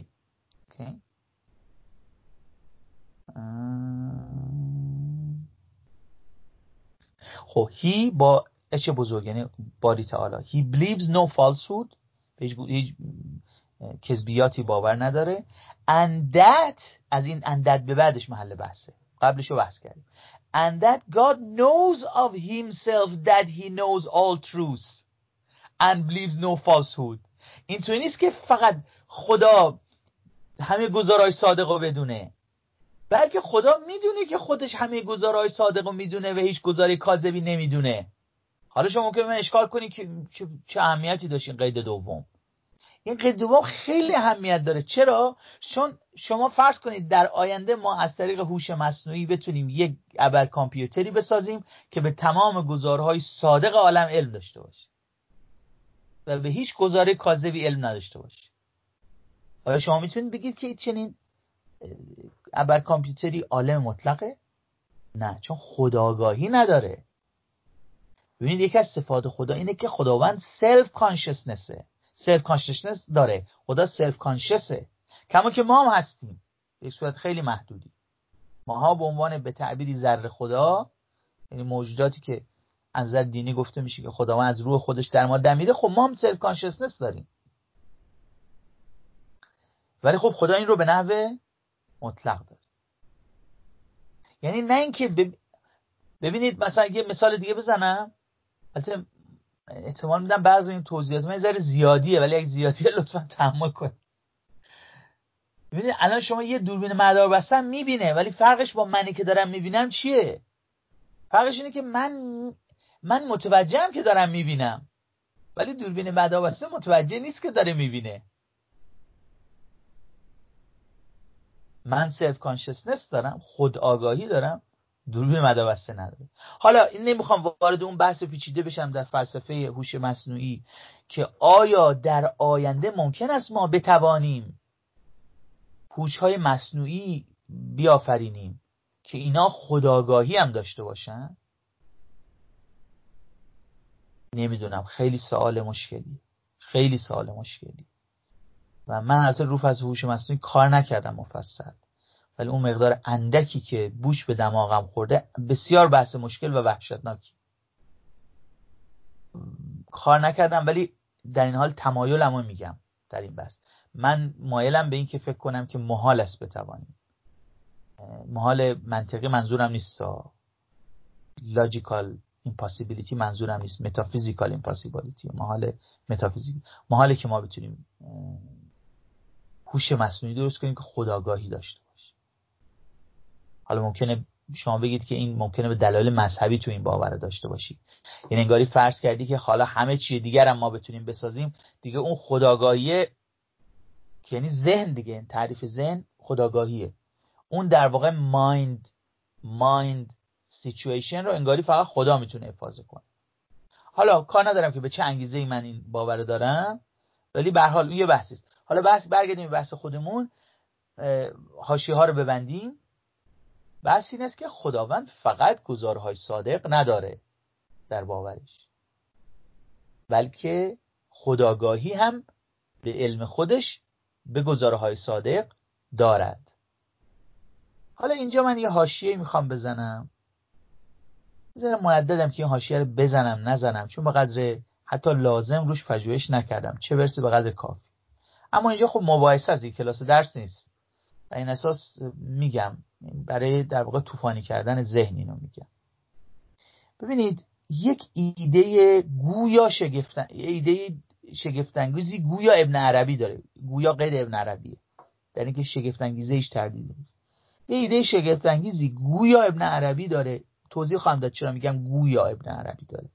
خب he با اچ بزرگ یعنی باری تعالی he believes no falsehood، هیچ کذبیاتی باور نداره. and that از این and that به بعدش محل بحثه، قبلشو بحث کردیم. and that God knows of himself that he knows all truth and believes no falsehood. اینطوری نیست که فقط خدا همه گزارهای صادق رو بدونه، بلکه خدا میدونه که خودش همه گزارهای صادق رو میدونه و هیچ گزاره کاذبی نمیدونه. حالا شما ممکنه من اشکال کنی که چه اهمیتی داشت این قید دوم. این قید دوم خیلی اهمیت داره. چرا؟ چون شما فرض کنید در آینده ما از طریق هوش مصنوعی بتونیم یک ابر کامپیوتری بسازیم که به تمام گزارهای صادق عالم علم داشته باشه و به هیچ گزاره کاذبی علم نداشته باشه. آیا شما میتونید بگید که چنین ابر کامپیوتری عالم مطلقه؟ نه، چون خودآگاهی نداره. ببینید یکی از صفات خدا اینه که خداوند سلف کانشسنس داره. خدا سلف کانشسه، کما که ما هم هستیم به صورت خیلی محدودی. ماها به عنوان به تعبیری ذره خدا، یعنی موجوداتی که از نظر دینی گفته میشه که خداوند از روح خودش در ما دمیده، خب ما هم سلف کانشسنس داریم. ولی خب خدا این رو به نحو مطلق داره. یعنی نه اینکه ببینید مثلا یه مثال دیگه بزنم، البته احتمال میدم بعضی این توضیحات من ذره زیادیه، ولی اگه زیادیه لطفا تحمل کنید. ببینید الان شما یه دوربین مدار بسته میبینه، ولی فرقش با منی که دارم میبینم چیه؟ فرقش اینه که من متوجهم که دارم میبینم، ولی دوربین مدار بسته متوجه نیست که داره میبینه. من سلف کانشسنس دارم، خود آگاهی دارم، دوربین مدار بسته نداره. حالا این نمیخوام وارد اون بحث پیچیده بشم در فلسفه هوش مصنوعی که آیا در آینده ممکن است ما بتوانیم هوش‌های مصنوعی بیافرینیم که اینا خودآگاهی هم داشته باشن. نمیدونم، خیلی سوال مشکلی و من البته رو از هوش مصنوعی کار نکردم مفصل، ولی اون مقدار اندکی که بوش به دماغم خورده بسیار بحث مشکل و وحشتناکی. کار نکردم ولی در این حال تمایلمو میگم در این بحث. من مایلم به این که فکر کنم که محال است بتوانیم. محال منطقی منظورم نیست، لاجیکال impossibility منظورم نیست، متافیزیکال impossibility، محال متافیزیک، محاله که ما بتونیم هوش مصنوعی درست کنیم که خودآگاهی داشته باشه. حالا ممکنه شما بگید که این ممکنه به دلایل مذهبی تو این باور داشته باشی، یعنی انگاری فرض کردی که حالا همه چیز دیگر هم ما بتونیم بسازیم دیگه، اون خودآگاهیه که یعنی ذهن دیگه، تعریف ذهن خودآگاهیه، اون در واقع مایند سیچویشن رو انگاری فقط خدا میتونه افاضه کنه. حالا کار ندارم که به چه انگیزه‌ای من این باور دارم، ولی به هر حال این یه بحثی است. حالا برگردیم به بحث خودمون، حاشیه‌ها رو ببندیم. بحث این است که خداوند فقط گزارهای صادق نداره در باورش، بلکه خودآگاهی هم به علم خودش به گزارهای صادق دارد. حالا اینجا من یه حاشیه میخوام بزنم، بذارم مرددم که این حاشیه رو بزنم نزنم، چون به قدر حتی لازم روش پژوهش نکردم، چه برسه به قدر کافی. اما اینجا خب مباحثه از این کلاس درس نیست و این اساس میگم برای در واقع طوفانی کردن ذهن اینو میگم. ببینید یک ایده گویا شگفت‌انگیزی گویا ابن عربی داره، گویا غیر ابن عربیه، در اینکه شگفت‌انگیزه ایش تردید نیست. یه ایده شگفت‌انگیزی گویا ابن عربی داره، توضیح خواهم داد چرا میگم گویا ابن عربی داره.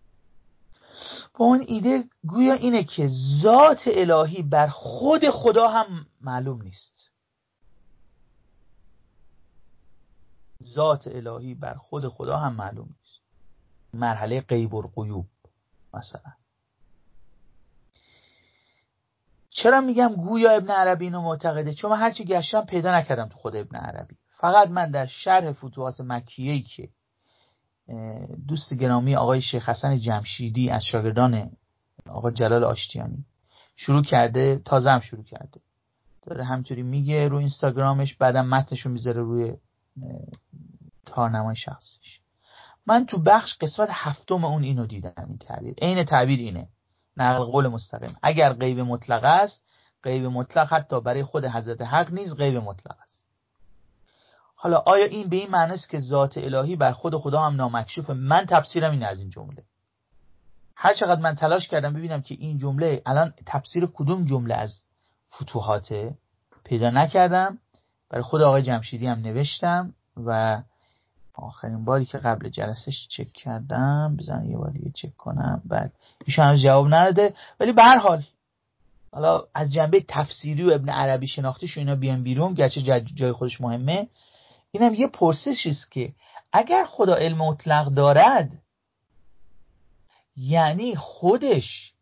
و اون ایده گویا اینه که ذات الهی بر خود خدا هم معلوم نیست. ذات الهی بر خود خدا هم معلوم نیست. مرحله غیب الغیوب مثلا. چرا میگم گویا ابن عربی اینو معتقده؟ چون من هرچی گشتم پیدا نکردم تو خود ابن عربی. فقط من در شرح فتوحات مکیه‌ای که دوست گرامی آقای شیخ حسن جمشیدی از شاگردان آقا جلال آشتیانی شروع کرده، تازه هم شروع کرده، داره همینطوری میگه رو اینستاگرامش، بعدم متنشو میذاره روی تارنمای شخصیش. من تو بخش قسمت 7 اون اینو دیدم، این تعبیر، عین تعبیر اینه، نقل قول مستقیم. اگر غیب مطلق است، غیب مطلق حتی برای خود حضرت حق نیز غیب مطلق است. حالا آیا این به این معنی است که ذات الهی بر خود خدا هم نامکشوفه؟ من تفسیرم این از این جمله. هر چقدر من تلاش کردم ببینم که این جمله الان تفسیر کدوم جمله از فتوحاته، پیدا نکردم. برای خود آقای جمشیدی هم نوشتم و آخرین باری که قبل جلسهش چک کردم، بزن یه بار دیگه چک کنم، بعد ایشون هنوز جواب نداده. ولی به هر حال حالا از جنبه تفسیری و ابن عربی شناختیش و اینا بیان بیرون، گرچه جای خودش مهمه، اینم یه پرسشی است که اگر خدا علم مطلق دارد، یعنی خودش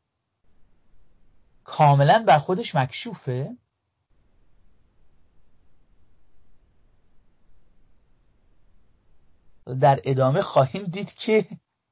کاملا بر خودش مکشوفه؟ در ادامه خواهیم دید که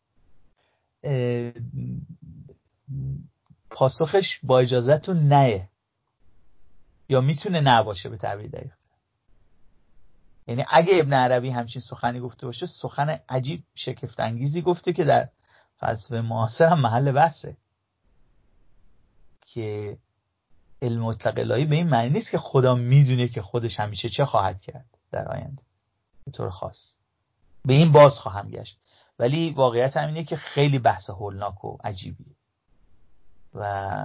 پاسخش با اجازهتون نه، یا میتونه نباشه به تعبیر دقیق. یعنی اگه ابن عربی همچین سخنی گفته باشه، سخن عجیب شگفت انگیزی گفته که در فلسفه معاصر هم محل بحثه، که علم مطلق الهی به این معنی نیست که خدا میدونه که خودش همیشه چه خواهد کرد در آینده به طور خاص. به این باز خواهم گشت، ولی واقعیت همینه که خیلی بحث هولناک و عجیبیه و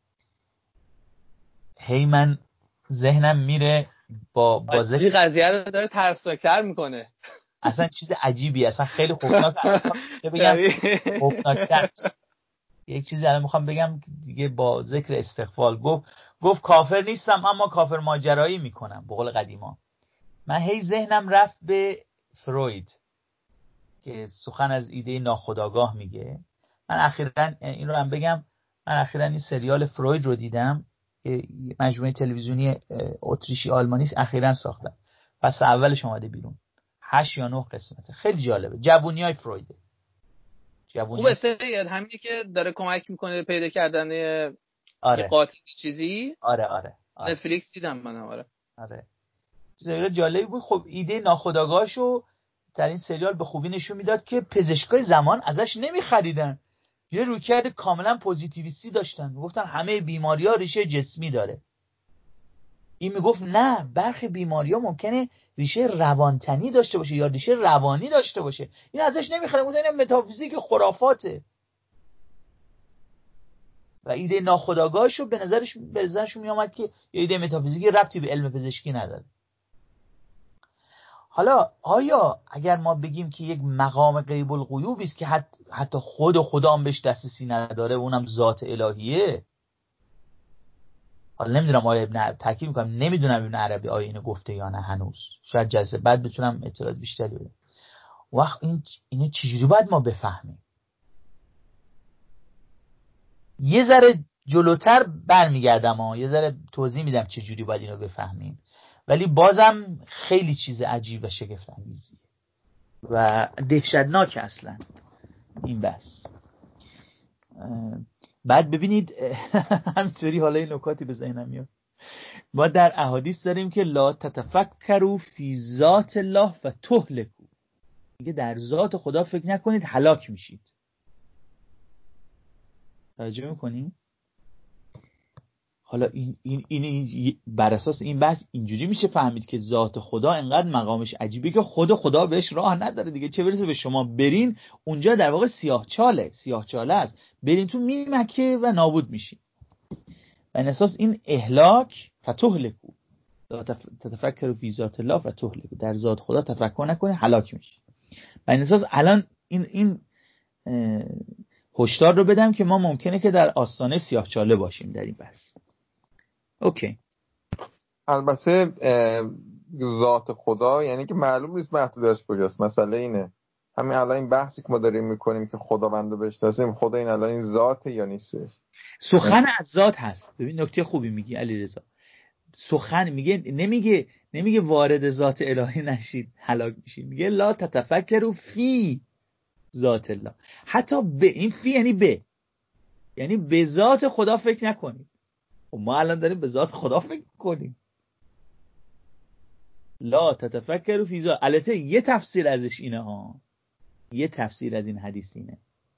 هی من ذهنم میره با قضیه رو داره ترسناک‌تر میکنه. اصلا چیز عجیبی، اصلا خیلی خوفناک. چه بگم خوفناک‌تر. یک چیزی الان میخوام بگم دیگه با ذکر استغفال. گفت کافر نیستم اما کافر ماجرایی میکنم به قول قدیما. من هی ذهنم رفت به فروید که سخن از ایده ناخودآگاه میگه. من اخیراً این رو هم بگم، من اخیراً این سریال فروید رو دیدم، مجموعه تلویزیونی اتریشی آلمانی اخیراً ساختن، پس اولش اومده بیرون، 8 یا 9 قسمته، خیلی جالبه. جوونیای فرویده. خوبه سریال همینی که داره کمک میکنه پیدا کردن یه قاتل چیزی. آره. نتفلیکس دیدم منم. آره سریال جالبی بود. خب ایده ناخودآگاهشو در این سریال به خوبی نشون میداد که پزشکای زمان ازش نمیخریدن، یه رویکرد کاملا پوزیتیویستی داشتن، میگفتن همه بیماری‌ها ریشه جسمی داره. این میگفت نه، برخی بیماری‌ها ممکنه ریشه روانتنی داشته باشه یا ریشه روانی داشته باشه. این ازش نمیخره، میگفتن این متافیزیک خرافاته. و ایده ناخودآگاهشو به نظرش میامد که یه ایده متافیزیکی ربطی به علم پزشکی نداره. حالا آیا اگر ما بگیم که یک مقام غیب الغیوبی است که حتی خدا هم بهش دسترسی نداره، اونم ذات الهیه، حالا نمیدونم آیا ابن تاکید میکنم نمیدونم ابن عربی آیا اینو گفته یا نه هنوز، شاید جلسه بعد بتونم اطلاعات بیشتری بدم. وقت اینو چجوری باید ما بفهمیم؟ یه ذره جلوتر برمیگردم یه ذره توضیح میدم چجوری باید اینو بفهمیم، ولی بازم خیلی چیز عجیب و شگفت انگیزیه و دهشتناک اصلا این بس. بعد ببینید همینطوری حالا این نکاتی به ذهنم میاد. ما در احادیث داریم که لا تتفکروا فی ذات الله و تهلکوا، میگه در ذات خدا فکر نکنید هلاک میشید. توجه میکنید؟ حالا این بر اساس این بحث اینجوری میشه فهمید که ذات خدا انقدر مقامش عجیبه که خدا بهش راه نداره دیگه، چه برسه به شما برین اونجا در واقع سیاهچاله است، برین تو میمکه و نابود میشین. بر اساس این اهلاک فتهلکو، تتفکروا فی ذات الله فتهلکو، در ذات خدا تفکر نکنه هلاک میشین. بر اساس الان این هشدار رو بدم که ما ممکنه که در آستانه سیاهچاله باشیم در این بحث. اوکی. البته ذات خدا یعنی که معلوم نیست محدودش کجاست. مسئله اینه همین الان این بحثی که ما داریم میکنیم که خداوندو بشناسیم، خدا این الان این ذاته یا نیستش؟ سخن از ذات هست. ببین نکته خوبی میگی علیرضا. سخن میگه، نمیگه وارد ذات الهی نشید هلاک میشید، میگه لا تتفکروا فی ذات الله. حتی به این فی یعنی به ذات خدا فکر نکنید. و ما الان داریم به ذات خدا فکر کنیم. لا تتفکروا فی ذات. البته یه تفسیر ازش اینه ها، یه تفسیر از این حدیث اینه.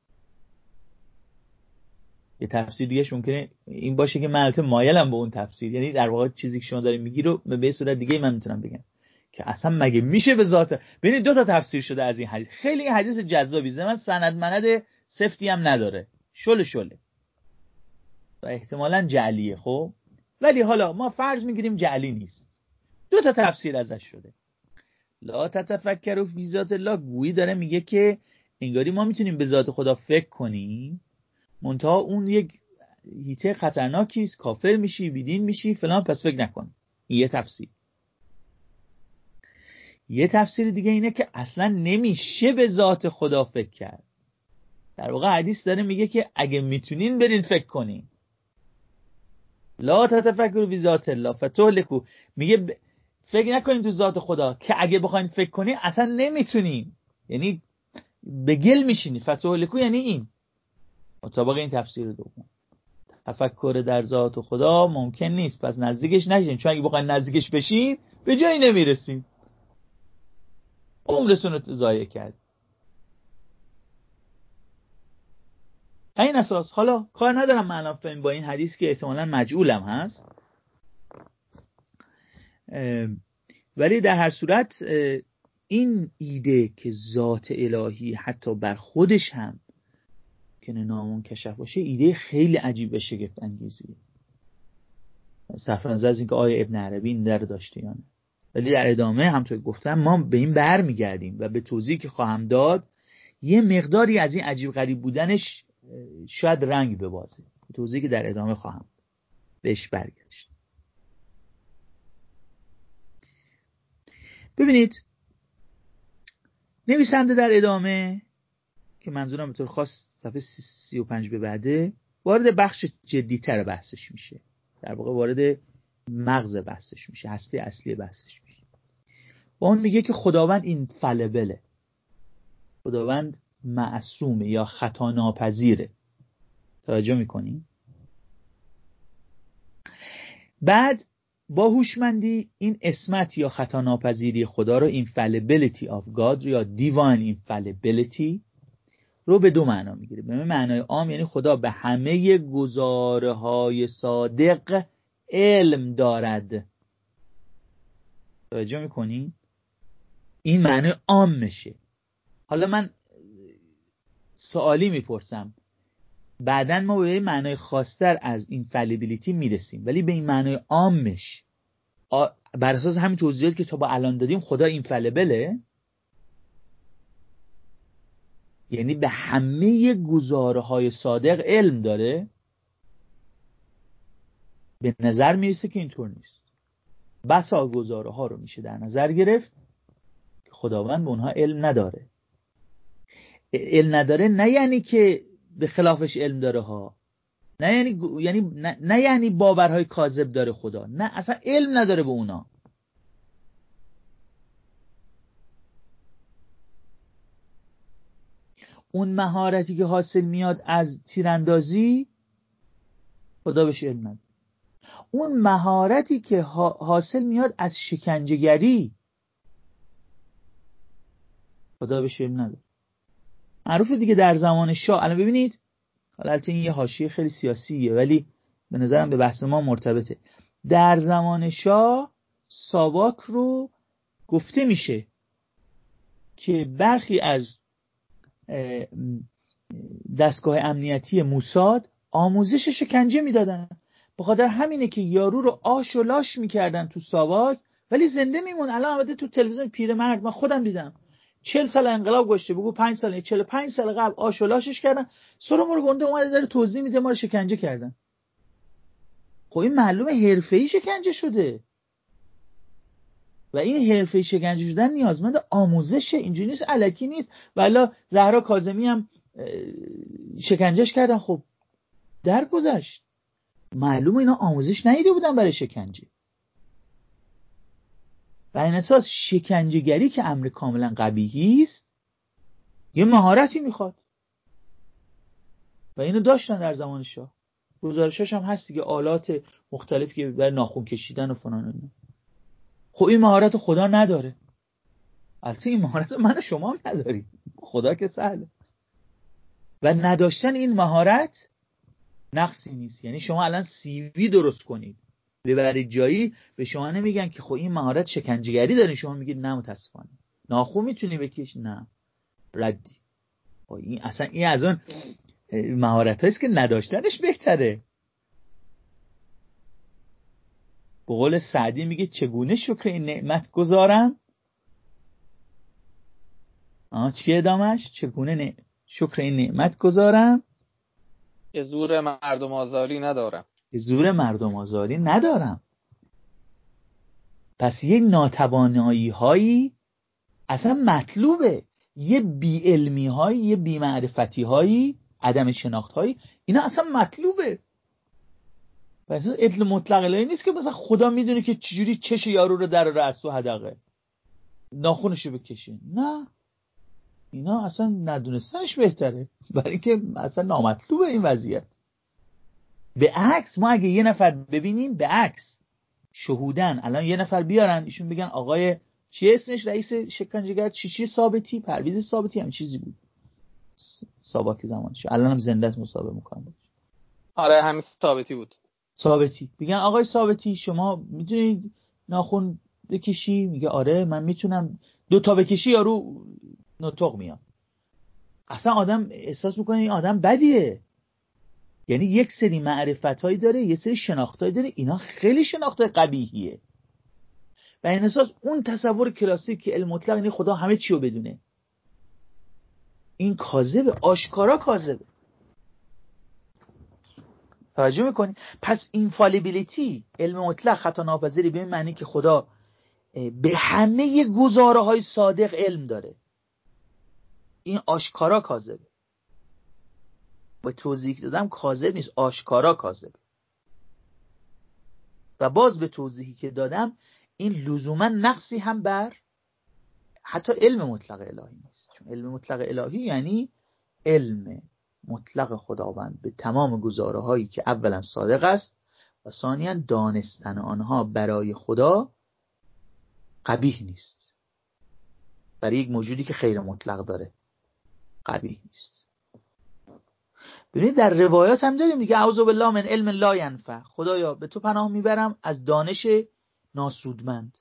یه تفسیر دیگهش ممکنه این باشه که من البته مایلم به اون تفسیر، یعنی در واقع چیزی که شما دارید میگی رو به صورت دیگه من میتونم بگم که اصلا مگه میشه به ذات. ببینید 2 تا تفسیر شده از این حدیث، خیلی این حدیث جذابی، زمان سند سفتی هم نداره، شله و احتمالاً جعلیه. خب ولی حالا ما فرض میگیریم جعلی نیست. 2 تا تفسیر ازش شده. لا تتفکروا فی ذات الله، گویی داره میگه که انگاری ما میتونیم به ذات خدا فکر کنیم، منتها اون یک هیته خطرناکی است، کافر میشی، بیدین میشی فلان، پس فکر نکن. یه تفسیر. یه تفسیر دیگه اینه که اصلا نمیشه به ذات خدا فکر کرد. در واقع حدیث داره میگه که اگه میتونین برین فکر کنین. لا تتفکروا فی ذات الله فتهلکوا، میگه فکر نکنین تو ذات خدا که اگه بخواین فکر کنین اصلا نمیتونین، یعنی به گل میشینی. فتهلکوا یعنی این. مطابق این تفسیر دوم تفکر در ذات خدا ممکن نیست، پس نزدیکش نشین، چون اگه بخواین نزدیکش بشین به جایی نمیرسین، عمرتون رو ضایع کرد. این اساس حالا کار ندارم من با این حدیث که احتمالاً مجعولم هست، ولی در هر صورت این ایده که ذات الهی حتی بر خودش هم که نامنکشف باشه ایده خیلی عجیب و شگفت انگیزیه، صرف نظر از اینکه آیا ابن عربی این در داشته یا نه. ولی در ادامه همونطور که گفتم ما به این برمیگردیم و به توضیحی که خواهم داد یه مقداری از این عجیب غریب بودنش شاید رنگ ببازه، توضیحی که در ادامه خواهم بهش برگشت. ببینید نویسنده در ادامه که منظورم به طور خاص صفحه 35 به بعده وارد بخش جدی‌تر بحثش میشه، در واقع وارد مغز بحثش میشه، هسته اصلی بحثش میشه. و اون میگه که خداوند این فلبله، خداوند معصومه یا خطا ناپذیره. توجه میکنی؟ بعد با هوشمندی این عصمت یا خطا ناپذیری خدا رو infallibility of God یا divine infallibility رو به دو معنا میگیره. به معنای عام یعنی خدا به همه گزارهای صادق علم دارد. توجه میکنی؟ این معنای عام میشه. حالا من سوالی میپرسم، بعداً ما به این معنای خاص‌تر از infallibility میرسیم، ولی به این معنای عامش بر اساس همین توضیحاتی که تا با الان دادیم خدا infallibleه، یعنی به همه گزارهای صادق علم داره. به نظر میرسه که اینطور نیست. بسا گزارها رو میشه در نظر گرفت که خداوند به اونها علم نداره. علم نداره نه یعنی که به خلافش علم داره ها، نه یعنی باورهای کاذب داره خدا، نه اصلا علم نداره به اونا. اون مهارتی که حاصل میاد از تیراندازی خدا بهش علم نداره. اون مهارتی که حاصل میاد از شکنجهگری خدا بهش علم نداره. معروفه دیگه در زمان شاه. الان ببینید، البته این یه حاشیه خیلی سیاسیه ولی به نظرم به بحث ما مرتبطه. در زمان شاه ساواک رو گفته میشه که برخی از دستگاه امنیتی موساد آموزش شکنجه میدادن، بخاطر همینه که یارو رو آش و لاش میکردن تو ساواک ولی زنده میمون. الان آمده تو تلویزیون پیرمرد، من خودم دیدم 40 سال انقلاب گذشته، بگو 5 سال 45 سال قبل آش و لاشش کردن، سرمون رو گنده اومده داره توضیح میده ما رو شکنجه کردن. خب این معلومه حرفه‌ای شکنجه شده و این حرفه‌ای شکنجه شدن نیازمند آموزشه، اینجوری نیست الکی نیست. والا زهرا کاظمی هم شکنجهش کردن، خب درگذشت، معلومه اینا آموزش ندیده بودن برای شکنجه. و این اساس شکنجهگری که امر کاملا قبیحی است یه مهارتی میخواد و اینو داشتن در زمان شاه. گزارشاش هم هست دیگه، آلات مختلفی که برای ناخن کشیدن و فلان اینا. خب این مهارت خدا نداره. البته این مهارت من و شما هم نداریم، خدا که سهله. و نداشتن این مهارت نقصی نیست. یعنی شما الان CV درست کنید ببرید جایی، به شما نمیگن که خب این مهارت شکنجهگری داره، شما میگید نه متاسفانه. ناخن میتونی بکش؟ نه، ردی. این اصلا این از اون مهارت هاییست که نداشتنش بهتره. به قول سعدی میگه چگونه شکر این نعمت گذارم. چیه ادامش؟ چگونه شکر این نعمت گذارم که زور مردم آزاری ندارم. زور مردم آزاری ندارم. پس یه ناتوانایی هایی اصلا مطلوبه، یه بی‌علمی هایی، یه بی‌معرفتی هایی، عدم شناخت هایی، اینا اصلا مطلوبه. پس عدل مطلق الهی نیست که مثلا خدا میدونه که چجوری چش یارو رو در از تو حدقه ناخونشو بکشین. نه، اینا اصلا ندونستنش بهتره، برای اینکه اصلا نامطلوبه این وضعیت. به عکس ما اگه یه نفر ببینیم، به عکس شهودن الان یه نفر بیارن ایشون بگن آقای چی اسمش، رئیس شکنجهگر چی ثابتی، پرویز ثابتی، همین چیزی بود، ساواک زمانش، الانم زنده است مصاحبه میکنه. آره همین ثابتی بود. ثابتی میگن آقای ثابتی شما میتونید ناخن بکشی؟ میگه آره من میتونم. 2 تا بکشی یارو نطق میاد. اصلا آدم احساس میکنه این آدم بدیه. یعنی یک سری معرفتایی داره، یک سری شناختایی داره، اینا خیلی شناختای قبیحیه. و این اساس اون تصور کلاسیک که علم مطلق یعنی خدا همه چی رو بدونه، این کاذبه، آشکارا کاذبه. توجه میکنی؟ پس اینفالیبیلیتی، علم مطلق خطا ناپذیری، به این معنی که خدا به همه گزاره های صادق علم داره، این آشکارا کاذبه. با توضیحی که دادم کاذب نیست، آشکارا کاذبه. و باز به توضیحی که دادم این لزوما نقصی هم بر حتی علم مطلق الهی نیست. چون علم مطلق الهی یعنی علم مطلق خداوند به تمام گزاره هایی که اولا صادق است و ثانیا دانستن آنها برای خدا قبیح نیست. برای یک موجودی که خیر مطلق داره قبیح نیست. ببینید در روایات هم داریم دیگه، اعوذ بالله من علم لا ینفع، خدایا به تو پناه میبرم از دانش ناسودمند.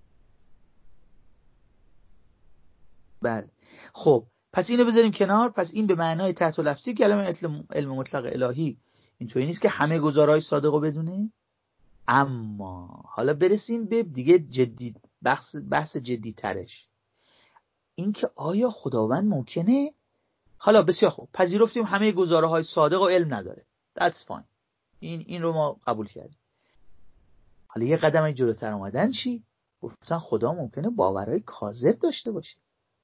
بله خب پس اینو بذاریم کنار. پس این به معنای تحت لفظی کلمه علم مطلق الهی اینطوری نیست که همه گزارهای صادقو بدونه. اما حالا برسیم به دیگه جدی، بحث جدی ترش، این که آیا خداوند ممکنه، حالا بسیار خوب پذیرفتیم همه گزارهای صادق و علم نداره، that's fine، این رو ما قبول کردیم. حالا یه قدم جلوتر اومدن چی؟ گفتن خدا ممکنه باورهای کاذب داشته باشه،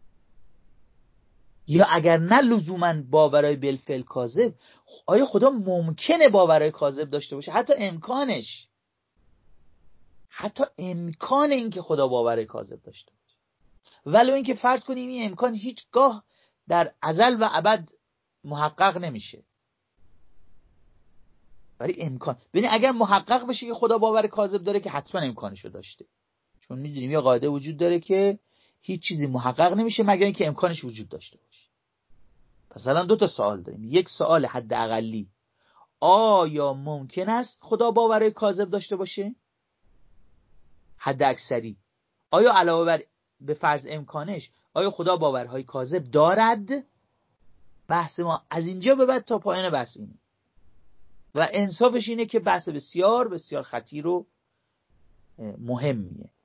یا اگر نه لزوما باورهای بالفعل کاذب، آیا خدا ممکنه باورهای کاذب داشته باشه؟ حتی امکان این که خدا باورهای کاذب داشته باشه، ولو این که فرض کنیم این امکان هیچگاه در ازل و ابد محقق نمیشه، ولی امکان، ببین اگر محقق بشه که خدا باور کاذب داره که حتما امکانشو داشته، چون میدونیم یه قاعده وجود داره که هیچ چیزی محقق نمیشه مگر اینکه امکانش وجود داشته باشه. پس الان 2 تا سوال داریم. یک سوال حداقلی، آیا ممکن است خدا باور کاذب داشته باشه؟ حد اکثری، آیا علاوه بر به فرض امکانش آیا خدا باورهای کاذب دارد؟ بحث ما از اینجا به بعد تا پایان بحث اینه و انصافش اینه که بحث بسیار بسیار خطیر و مهمیه.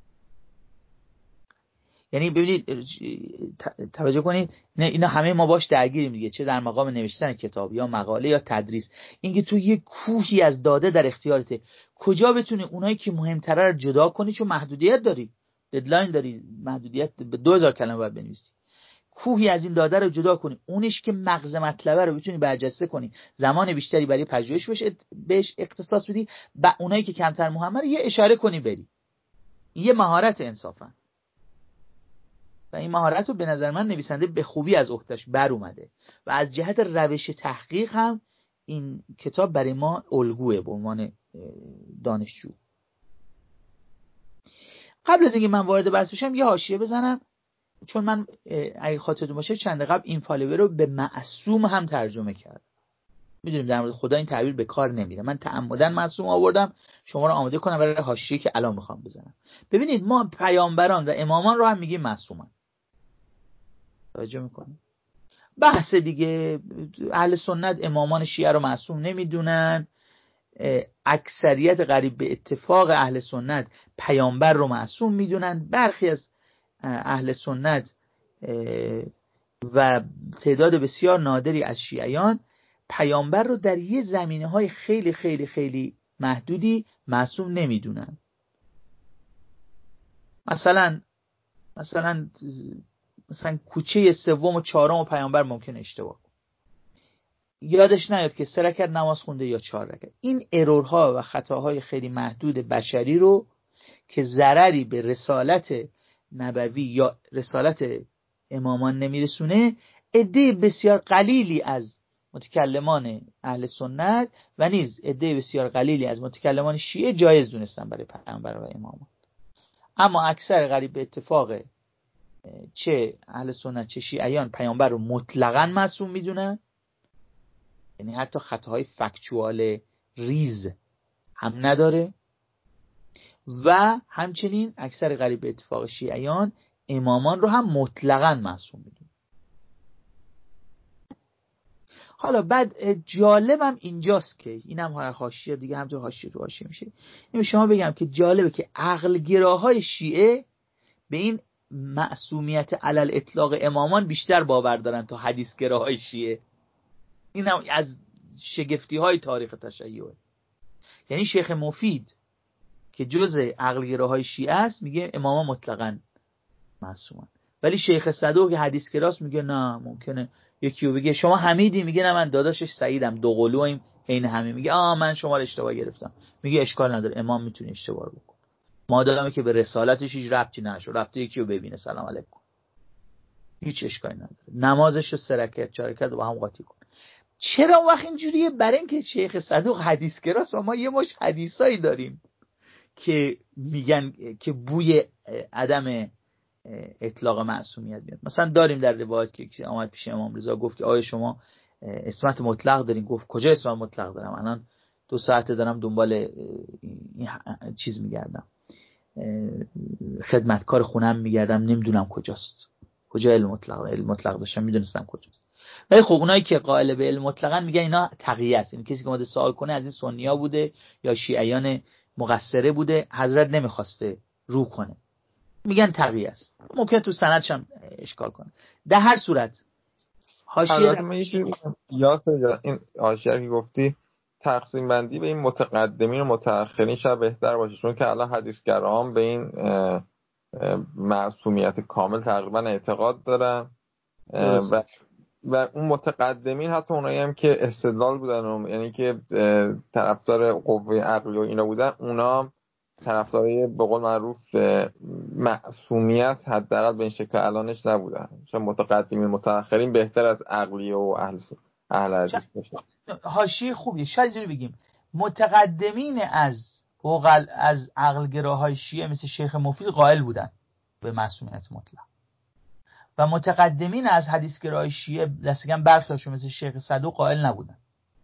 یعنی ببینید توجه کنید، اینا همه ما باش درگیریم دیگه، چه در مقام نوشتن کتاب یا مقاله یا تدریس. اینکه تو یه کوهی از داده در اختیارته، کجا بتونی اونایی که مهمتره رو جدا کنی، چون محدودیت داری، ددلاین داری، محدودیت به 2000 کلمه باید بنویسی. کوهی از این داده رو جدا کنی، اونش که مغز مطلبه رو بتونی برجسته کنی، زمان بیشتری برای پژوهش بهش اختصاص بدی، و اونایی که کمتر مهمه رو یه اشاره کنی بری. یه مهارت انصافا، و این مهارت رو به نظر من نویسنده به خوبی از عهده‌اش بر اومده و از جهت روش تحقیق هم این کتاب برای ما الگوه به عنوان دانشجو. قبل از اینکه من وارد بحث بشم یه حاشیه بزنم، چون من اگه خاطرتون باشه چند قبل اینفالیبل رو به معصوم هم ترجمه کردم. میدونیم در مورد خدا این تعبیر به کار نمیره، من تعمدن معصوم آوردم شما رو آماده کنم برای حاشیه‌ای که الان میخوام بزنم. ببینید ما پیامبران و امامان رو هم میگیم معصومن، توجه میکنید؟ بحث دیگه، اهل سنت امامان شیعه رو معصوم نمیدونن، اکثریت قریب به اتفاق اهل سنت پیامبر رو معصوم میدونن، برخی از اهل سنت و تعداد بسیار نادری از شیعیان پیامبر رو در یه زمینه‌های خیلی خیلی خیلی محدودی معصوم نمیدونن. مثلا کوچه سوم و چهارم و پیامبر ممکن اشتباه یادش نیاد که 3 رکعت نماز خونده یا 4 رکعت. این ارورها و خطاهای خیلی محدود بشری رو که ضرری به رسالت نبوی یا رسالت امامان نمیرسونه، عده بسیار قلیلی از متکلمان اهل سنت و نیز عده بسیار قلیلی از متکلمان شیعه جایز دونستن برای پیامبر و امامان. اما اکثر قریب به اتفاق چه اهل سنت چه شیعیان پیامبر رو مطلقاً معصوم میدونن، یعنی حتی خطاهای فکتوال ریز هم نداره، و همچنین اکثر قریب به اتفاق شیعیان امامان رو هم مطلقاً معصوم میدونن. حالا بعد جالبم اینجاست که اینم حاشیه دیگه، همونطور حاشیه رو حاشیه میشه، این شما بگم که جالبه که عقل گراهای شیعه به این معصومیت علل اطلاق امامان بیشتر باور دارن تا حدیث گراهای شیعه. این هم از شگفتی های تاریخ تشیعه. یعنی شیخ مفید که جز عقل گراهای شیعه است میگه امامان مطلقاً معصومن، ولی شیخ صدوق که حدیث گراست میگه نه ممکنه یکی رو بگه شما حمیدی، میگه نه من داداشش سعیدم، دو قلویم عین همه، میگه من شما رو اشتباه گرفتم، میگه اشکال نداره امام میتونه اشتباه بکنه مادامی که به رسالتش هیچ ربطی نشه، رفته یکی رو ببینه سلام علیکم، هیچ اشکالی نداره، نمازش رو 3 رکعت 4 رکعت با هم قاطی کن. چرا وقت اینجوریه؟ برای اینکه شیخ صدوق حدیث گراست و ما یه مش حدیثایی داریم که میگن که بوی عدم اطلاق معصومیت میاد. مثلا داریم در روایت که آمد پیش امام رضا گفت که آیا شما اسمت مطلق دارین؟ گفت کجا اسمت مطلق دارم؟ الان 2 ساعته دارم دنبال این چیز میگردم، خدمتکار خونم میگردم، نمیدونم کجاست، کجا علم مطلق داشتم میدونستم کجاست. ولی خب اونایی که قائل به علم مطلقاً میگن اینا تقیه است، این کسی که اومده سوال کنه از این سنیا بوده یا شیعیان مقصره بوده، حضرت نمیخواسته رو کنه، میگن تقیه است، ممکن تو سندش هم اشکال کنه. در هر صورت حاشیه این حاشیه که گفتی تقسیم بندی به این متقدمین و متأخرین شاید بهتر باشه، چون که الان حدیثگران به این معصومیت کامل تقریبا اعتقاد دارن و اون متقدمین حتی اونایی هم که استدلال بودن یعنی که طرفدار قوه عقلی و اینا بودن، اونا طرفدارای به قول معروف معصومیت حداقل به این شکل الانش نبودن، چون متقدمین متأخرین بهتر از عقلی و اهل حدیث باشن. حاشیه خوبیه. شاید اینجوری بگیم متقدمین از عقل گراهای شیعه مثل شیخ مفید قائل بودن به معصومیت مطلق، و متقدمین از حدیث گراهای شیعه دستگم برخیاشون مثل شیخ صدوق قائل نبودن.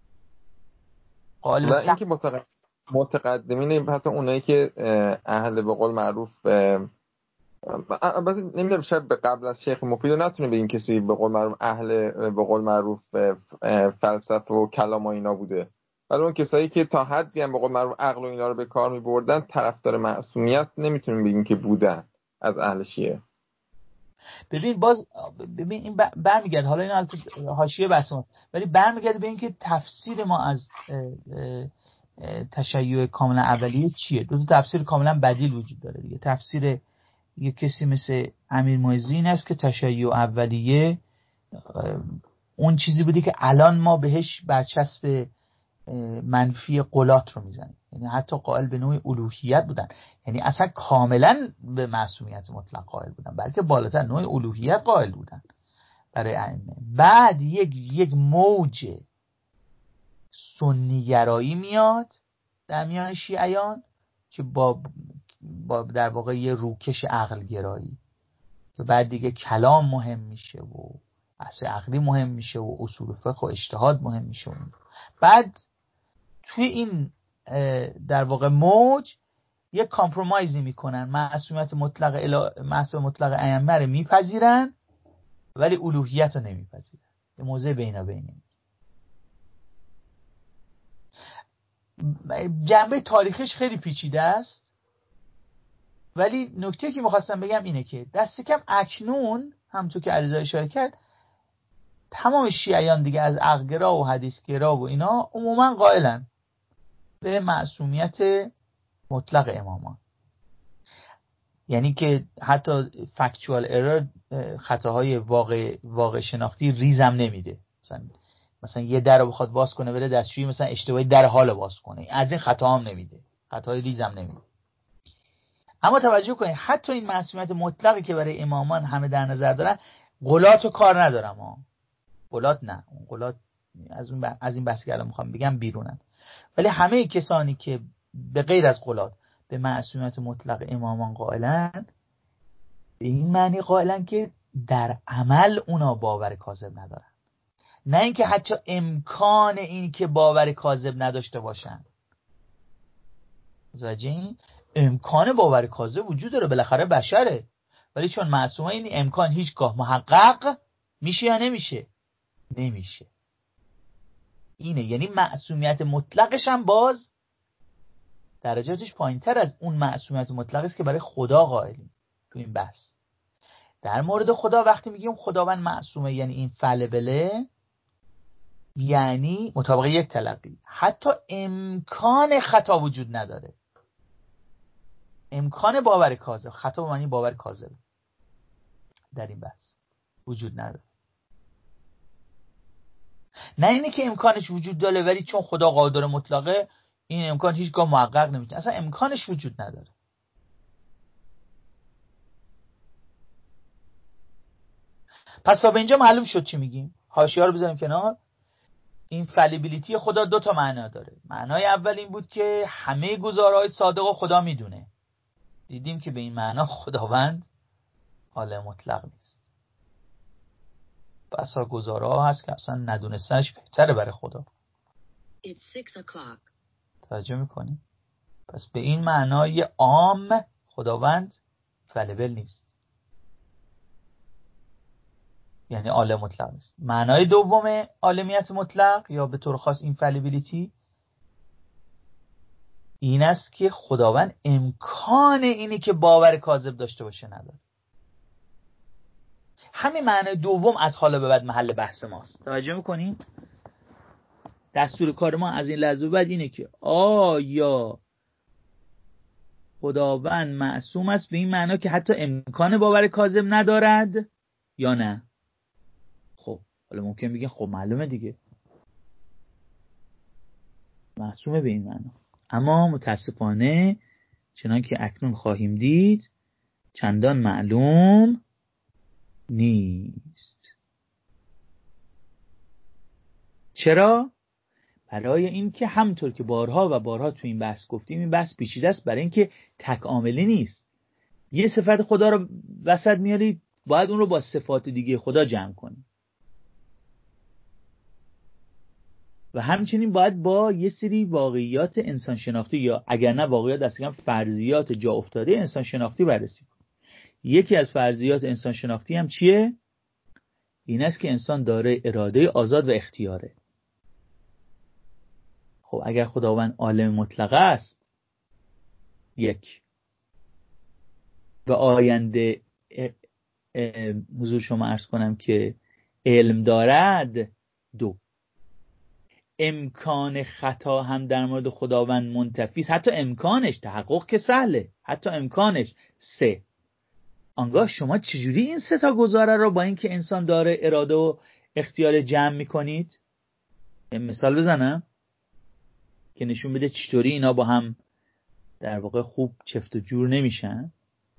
قائل و اینکه متقدمین حتی اونایی که اهل به قول معروف البته نمیدونم شاید به قبل از شیخ مفید نتونه بگیم کسی به قول معروف اهل به قول معروف فلسفه و کلام و اینا بوده، ولی اون کسایی که تا حدی هم به قول معروف عقل و اینا رو به کار می‌بردن طرفدار معصومیت نمیتونیم بگیم که بودن از اهل شیعه. ببین این برمیگرده، حالا این حاشیه بحث ما، ولی برمیگرده به این که تفسیر ما از تشیع کاملا اولیه چیه. 2 تفسیر کاملا بدیل وجود داره دیگه. تفسیر یک کسی مثل امیر معزی است که تشیع اولیه اون چیزی بوده که الان ما بهش برچسب منفی قلات رو میزنیم، یعنی حتی قائل به نوع الوهیت بودن، یعنی اصلا کاملا به معصومیت مطلق قائل بودن، بلکه بالاتر نوع الوهیت قائل بودن برای ائمه. بعد یک موج سنی گرایی میاد در میان شیعیان که با در واقع یه روکش عقل گرایی، که بعد دیگه کلام مهم میشه و اصل عقلی مهم میشه و اصول فقه و اجتهاد مهم میشه. بعد توی این در واقع موج یک کامپرومایزی میکنن، معصومیت مطلق ائمه رو میپذیرن ولی الوهیت رو نمیپذیرن، یه موضع بینابینی. جنبه تاریخیش خیلی پیچیده است، ولی نکته که میخواستم بگم اینه که دست کم اکنون همونطور که علیرضا اشاره کرد تمام شیعیان دیگه از عقل‌گرا و حدیث‌گرا و اینا عموما قائلن به معصومیت مطلق امامان، یعنی که حتی فکتوال ارور، خطاهای واقع شناختی ریزم نمیده. مثلا یه در رو بخواد باز کنه بره دستشویی مثلا اشتباهی در حال باز کنه، از این خطا هم نمیده، خطای ریزم نمیده. اما توجه کنید حتی این معصومیت مطلقی که برای امامان همه در نظر دارن، قلات رو کار ندارم قلات نه، قلات از این بحثی که الان میخوام بگم بیرونن، ولی همه کسانی که به غیر از قلات به معصومیت مطلق امامان قائلند به این معنی قائلن که در عمل اونا باور کاذب ندارن، نه اینکه حتی امکان این که باور کاذب نداشته باشن. متوجهین؟ امکان باور کاذب وجود داره، بالاخره بشره، ولی چون معصومه این امکان هیچگاه محقق میشه یا نمیشه؟ نمیشه. اینه، یعنی معصومیت مطلقش هم باز درجاتش پایینتر از اون معصومیت مطلقی است که برای خدا قائلیم تو این بحث. در مورد خدا وقتی میگیم خداوند معصومه، یعنی این فلبله، یعنی مطابق یک تلقی حتی امکان خطا وجود نداره. امکان باور کاذب، خطا به معنی باور کاذب، در این بحث وجود نداره. نه اینه که امکانش وجود داره ولی چون خدا قادر مطلقه این امکان هیچگاه محقق نمیشه، اصلا امکانش وجود نداره. پس تا به اینجا معلوم شد چی میگیم. حاشیه رو بذاریم کنار. این فلیبیلیتی خدا دو تا معنا داره. معنای اول این بود که همه گزارهای صادق رو خدا میدونه. دیدیم که به این معنا خداوند عالم مطلق نیست. بسا گزارها هست که اصلا ندونستنش بهتره برای خدا. توجه میکنی؟ پس به این معنای عام خداوند فلیبل نیست، یعنی عالم مطلق نیست. معنای دوم عالمیت مطلق یا به طور خاص این فلیبیلیتی این است که خداوند امکان اینی که باور کاذب داشته باشه نداره. همین معنای دوم از حالا به بعد محل بحث ماست. توجه میکنین؟ دستور کار ما از این لحظه بعد اینه که آیا خداوند معصوم است به این معنا که حتی امکان باور کاذب ندارد یا نه؟ خب حالا ممکن بگین خب معلومه دیگه معصومه به این معنا، اما متاسفانه چنان که اکنون خواهیم دید چندان معلوم نیست. چرا؟ برای این که همطور که بارها و بارها تو این بحث گفتیم این بحث پیچیده است، برای اینکه تک عاملی نیست. یه صفت خدا رو وسط میاری باید اون رو با صفات دیگه خدا جمع کنی و همچنین باید با یه سری واقعیات انسان شناختی یا اگر نه واقعیات اصلا فرضیات جا افتاده انسان شناختی بررسی کنی. یکی از فرضیات انسان شناختی هم چیه؟ این است که انسان داره اراده آزاد و اختیاره. خب اگر خداوند عالم مطلق است یک و آینده حضور شما عرض کنم که علم دارد دو، امکان خطا هم در مورد خداوند منتفی است، حتی امکانش تحقق که سهله، حتی امکانش سه، آنگاه شما چجوری این سه تا گزاره رو با اینکه انسان داره اراده و اختیار جمع میکنید؟ مثال بزنم که نشون بده چطوری اینا با هم در واقع خوب چفت و جور نمیشن.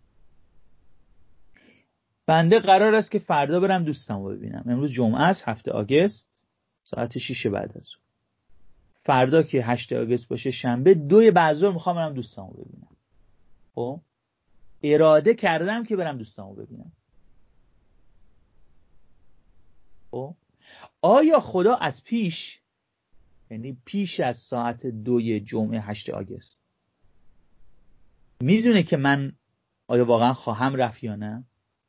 بنده قرار است که فردا برم دوستمو ببینم. امروز جمعه است، 7 آگوست، ساعت 6 بعد از ظهر. فردا که 8 آگوست باشه شنبه 2 بعد از ظهر میخوام برم دوستمو ببینم. خب اراده کردم که برم دوستمو ببینم. خب آیا خدا از پیش، یعنی پیش از ساعت 2 جمعه 8 آگوست میدونه که من آیا واقعا خواهم رفت یا نه؟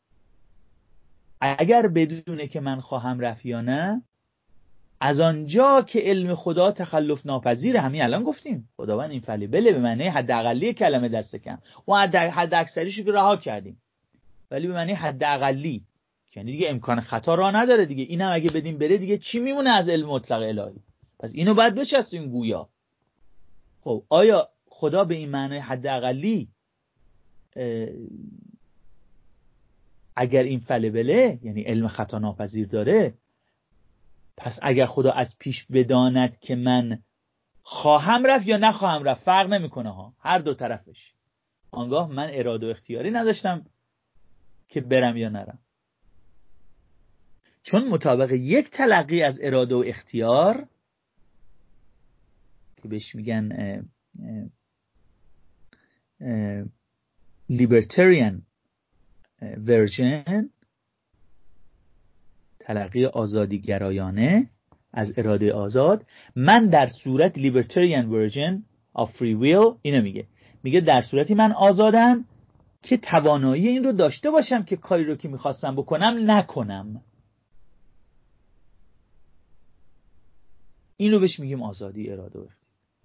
اگر بدونه که من خواهم رفت یا نه، از آنجا که علم خدا تخلف ناپذیره، همین الان گفتیم خداوند این فلیبله به معنی حداقلی کلمه دست کم و حد اکثریشو که رها کردیم، ولی به معنی حداقلی، یعنی دیگه امکان خطا راه نداره دیگه. اینم اگه بدیم بره دیگه چی میمونه از علم مطلق الهی؟ پس اینو باید بچسبیم گویا. خب آیا خدا به این معنی حداقلی اگر این فلیبله یعنی علم خطا ناپذیر داره، پس اگر خدا از پیش بداند که من خواهم رفت یا نخواهم رفت فرق نمیکنه ها، هر دو طرفش، آنگاه من اراده و اختیاری نداشتم که برم یا نرم، چون مطابق یک تلقی از اراده و اختیار که بهش میگن لیبرتریان ورژن، تلقی آزادیگرایانه از اراده آزاد. من در صورت libertarian version of free will اینو میگه در صورتی من آزادم که توانایی این رو داشته باشم که کاری رو که میخواستم بکنم نکنم. این رو بهش میگیم آزادی اراده و اختیار.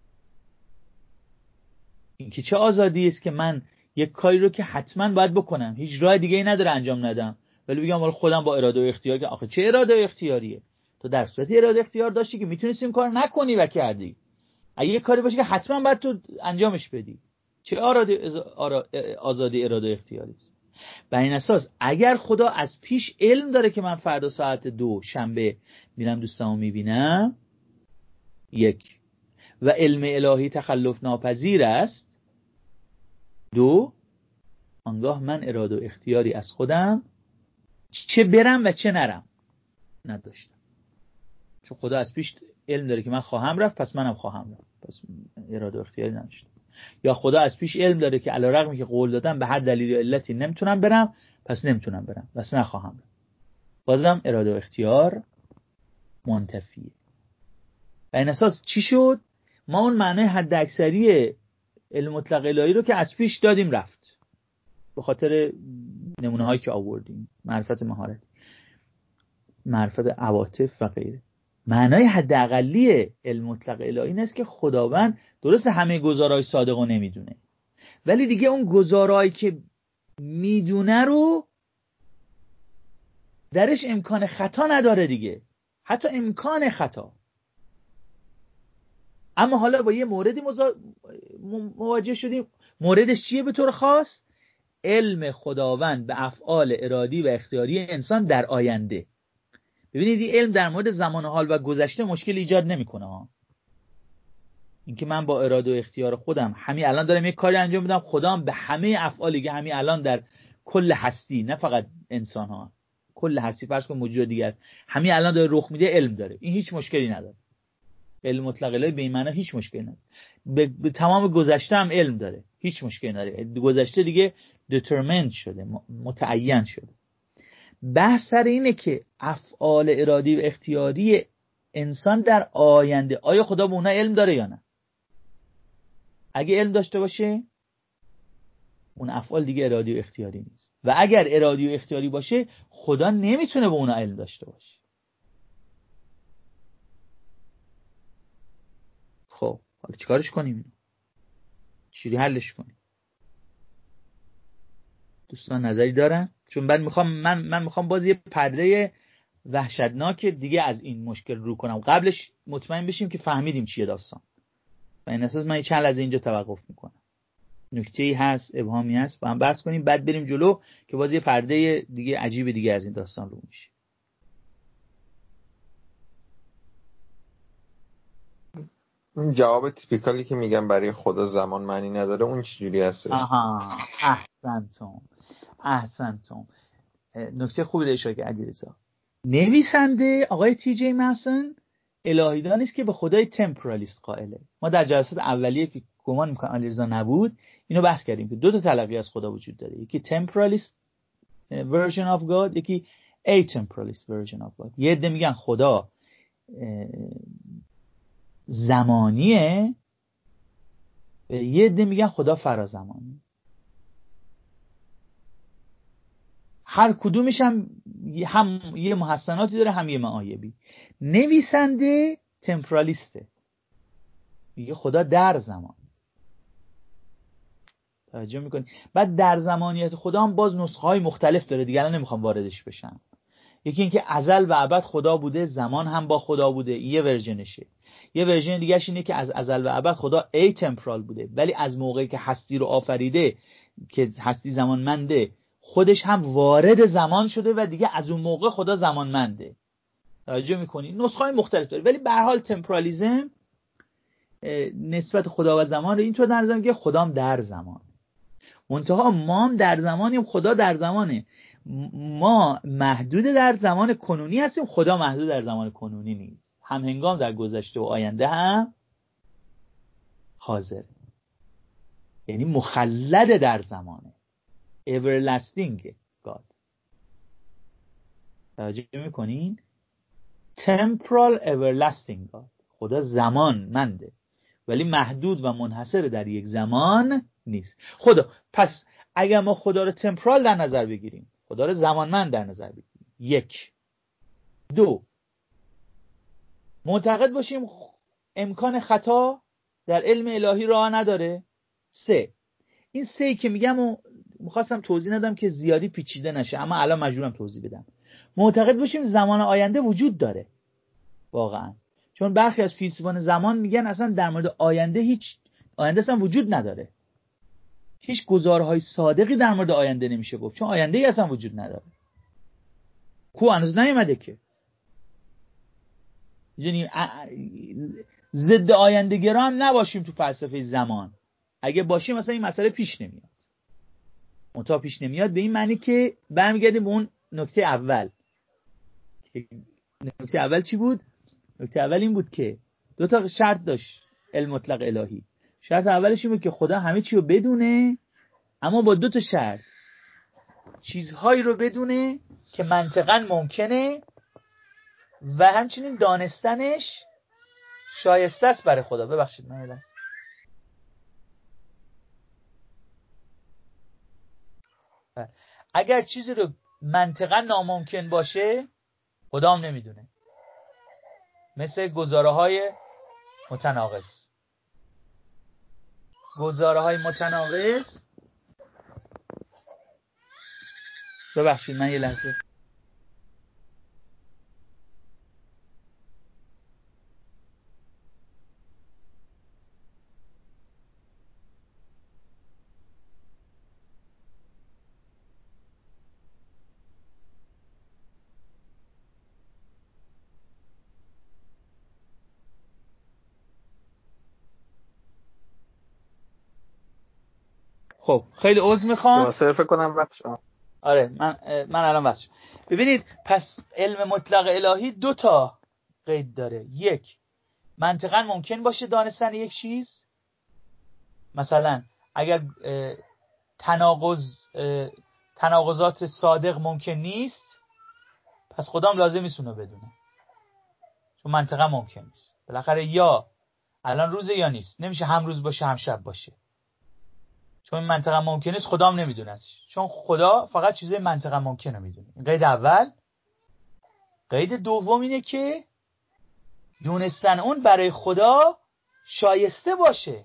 این که چه آزادی است که من یک کاری رو که حتما باید بکنم، هیچ راه دیگه ای نداره انجام ندم، ولی بگم ولی خودم با اراده و اختیار، که آخه چه اراده و اختیاریه؟ تو در صورتی اراده اختیار داشتی که میتونستی این کار نکنی و کردی. اگه یک کاری باشه که حتما باید تو انجامش بدی، چه آزادی اراده و اختیاری است؟ بر این اساس اگر خدا از پیش علم داره که من فردا ساعت 2 شنبه میرم دوستامو میبینم، یک، و علم الهی تخلف ناپذیر است، 2، آنگاه من اراده و اختیاری از خودم چه برم و چه نرم نداشتم، چون خدا از پیش علم داره که من خواهم رفت پس منم خواهم رفت، پس اراده و اختیاری نداشتم. یا خدا از پیش علم داره که علیرغمی که قول دادم به هر دلیل و علتی نمیتونم برم، پس نمیتونم برم، پس نخواهم رفت، بازم اراده و اختیار منتفیه. و این اساس چی شد؟ ما اون معنی حد اکثری علم مطلق الهی رو که از پیش دادیم رفت، به خاطر نمونه هایی که آوردیم، معرفت مهارت، معرفت عواطف و غیره. معنای حداقلی علم مطلق الهی این است که خداوند درست همه گزارهای صادقو نمیدونه، ولی دیگه اون گزارهایی که میدونه رو درش امکان خطا نداره دیگه، حتی امکان خطا. اما حالا با یه موردی مواجه شدیم. موردش چیه به طور خاص؟ علم خداوند به افعال ارادی و اختیاری انسان در آینده. ببینید این علم در مورد زمان حال و گذشته مشکل ایجاد نمیکنه ها. اینکه من با اراده و اختیار خودم همین الان دارم یک کاری انجام میدم، خدام به همه افعالی که همین الان در کل هستی، نه فقط انسان ها، کل هستی، فرض کن موجود دیگه است، همین الان داره رخ میده، علم داره. این هیچ مشکلی نداره. علم مطلق الهی به این معنی هیچ مشکلی نداره. به تمام گذشته هم علم داره، هیچ مشکلی نداره. گذشته دیگه determined شده، متعین شده. بحث سر اینه که افعال ارادی و اختیاری انسان در آینده آیا خدا به اونها علم داره یا نه؟ اگه علم داشته باشه اون افعال دیگه ارادی و اختیاری نیست، و اگر ارادی و اختیاری باشه خدا نمیتونه به اونها علم داشته باشه. خب حالا چیکارش کنیم؟ چجوری حلش کنیم؟ دوستان نظری دارن؟ چون من میخوام باز یه پرده وحشتناک دیگه از این مشکل رو کنم، قبلش مطمئن بشیم که فهمیدیم چیه داستان. و این اساس من چند لحظه اینجا توقف میکنم. نکته‌ای هست، ابهامی هست، با هم بحث کنیم، بعد بریم جلو که باز یه پرده دیگه عجیب دیگه از این داستان رو میشه. این جواب تیپیکالی که میگم برای خدا زمان معنی نداره، اون چجوری هستش؟ آها، احسنتم. نکته خوبی رو اشاره کردید علیرضا. نویسنده آقای تی جی ماسون الهیدانی است که به خدای تمپورالیست قائله. ما در جلسات اولیه که گمان می‌کنم علیرضا نبود اینو بحث کردیم که دو تا تلقی از خدا وجود داره، یکی temporalist version of God، یکی atemporalist version of God. یه عده میگن خدا زمانیه، یه عده میگن خدا فرازمانی. هر کدومش هم یه محسناتی داره، هم یه معایبی. نویسنده تمپورالیسته، میگه خدا در زمان. توجه میکنی؟ بعد در زمانیت خدا هم باز نسخه های مختلف داره دیگه، الان نمیخوام واردش بشم. یکی اینکه ازل و ابد خدا بوده، زمان هم با خدا بوده، یه ورژنشه. یه ورژن دیگه‌ش اینه که از ازل و ابد خدا ای تمپورال بوده، ولی از موقعی که هستی رو آفریده، که هستی زمانمنده، خودش هم وارد زمان شده و دیگه از اون موقع خدا زمانمنده. توجه میکنی؟ نسخه‌های مختلف داره، ولی به هر حال تمپورالیسم نسبت خدا و زمان رو اینطور در نظر که خدام در زمان، منتها ما هم در زمانیم، خدا در زمانه. ما محدود در زمان کنونی هستیم، خدا محدود در زمان کنونی نیست، هم هنگام در گذشته و آینده هم حاضر، یعنی مخلد در زمانه، everlasting. God. توجه میکنین؟ temporal everlasting God. خدا زمانمنده ولی محدود و منحصر در یک زمان نیست. خدا پس اگر ما خدا رو temporal در نظر بگیریم، خدا رو زمانمند در نظر بگیریم، 1. 2 معتقد باشیم امکان خطا در علم الهی راه نداره. 3 این 3 که میگم و میخواستم توضیح ندم که زیادی پیچیده نشه، اما الان مجبورم توضیح بدم. معتقد باشیم زمان آینده وجود داره واقعا، چون برخی از فیلسوفان زمان میگن اصلا در مورد آینده اصلا وجود نداره. هیچ گزارهای صادقی در مورد آینده نمیشه گفت، چون آینده ای اصلا وجود نداره. هنوز نیومده که. یعنی ضد آینده گرا هم نباشیم تو فلسفه زمان. اگه باشیم مثلا این مسئله پیش نمیاد. منتها پیش نمیاد به این معنی که برمیگردیم به اون نکته اول. نکته اول چی بود؟ نکته اول این بود که 2 تا شرط داشت علم مطلق الهی. شرط اولش این بود که خدا همه چی رو بدونه، اما با 2 تا شرط. چیزهایی رو بدونه که منطقاً ممکنه و همچنین دانستنش شایسته است برای خدا. ببخشید من یه اگر چیزی رو منطقاً ناممکن باشه خدا هم نمیدونه، مثل گزاره های متناقض. گزاره های متناقض، ببخشید من یه لحظه خب خیلی عذر میخوام. فکر کنم وقت شما. آره من الان واسه. ببینید پس علم مطلق الهی 2 تا قید داره. 1 منطقاً ممکن باشه دانستن یک چیز، مثلا اگر تناقضات صادق ممکن نیست پس خدا هم لازم نیست اونو بدونه، چون منطقاً ممکن نیست. بالاخره یا الان روزه یا نیست، نمیشه هم روز باشه هم شب باشه، چون منطقاً ممکن نیست خدا هم نمیدونه، چون خدا فقط چیزای منطقاً ممکن رو میدونه. این قید اول. قید دوم اینه که دونستن اون برای خدا شایسته باشه.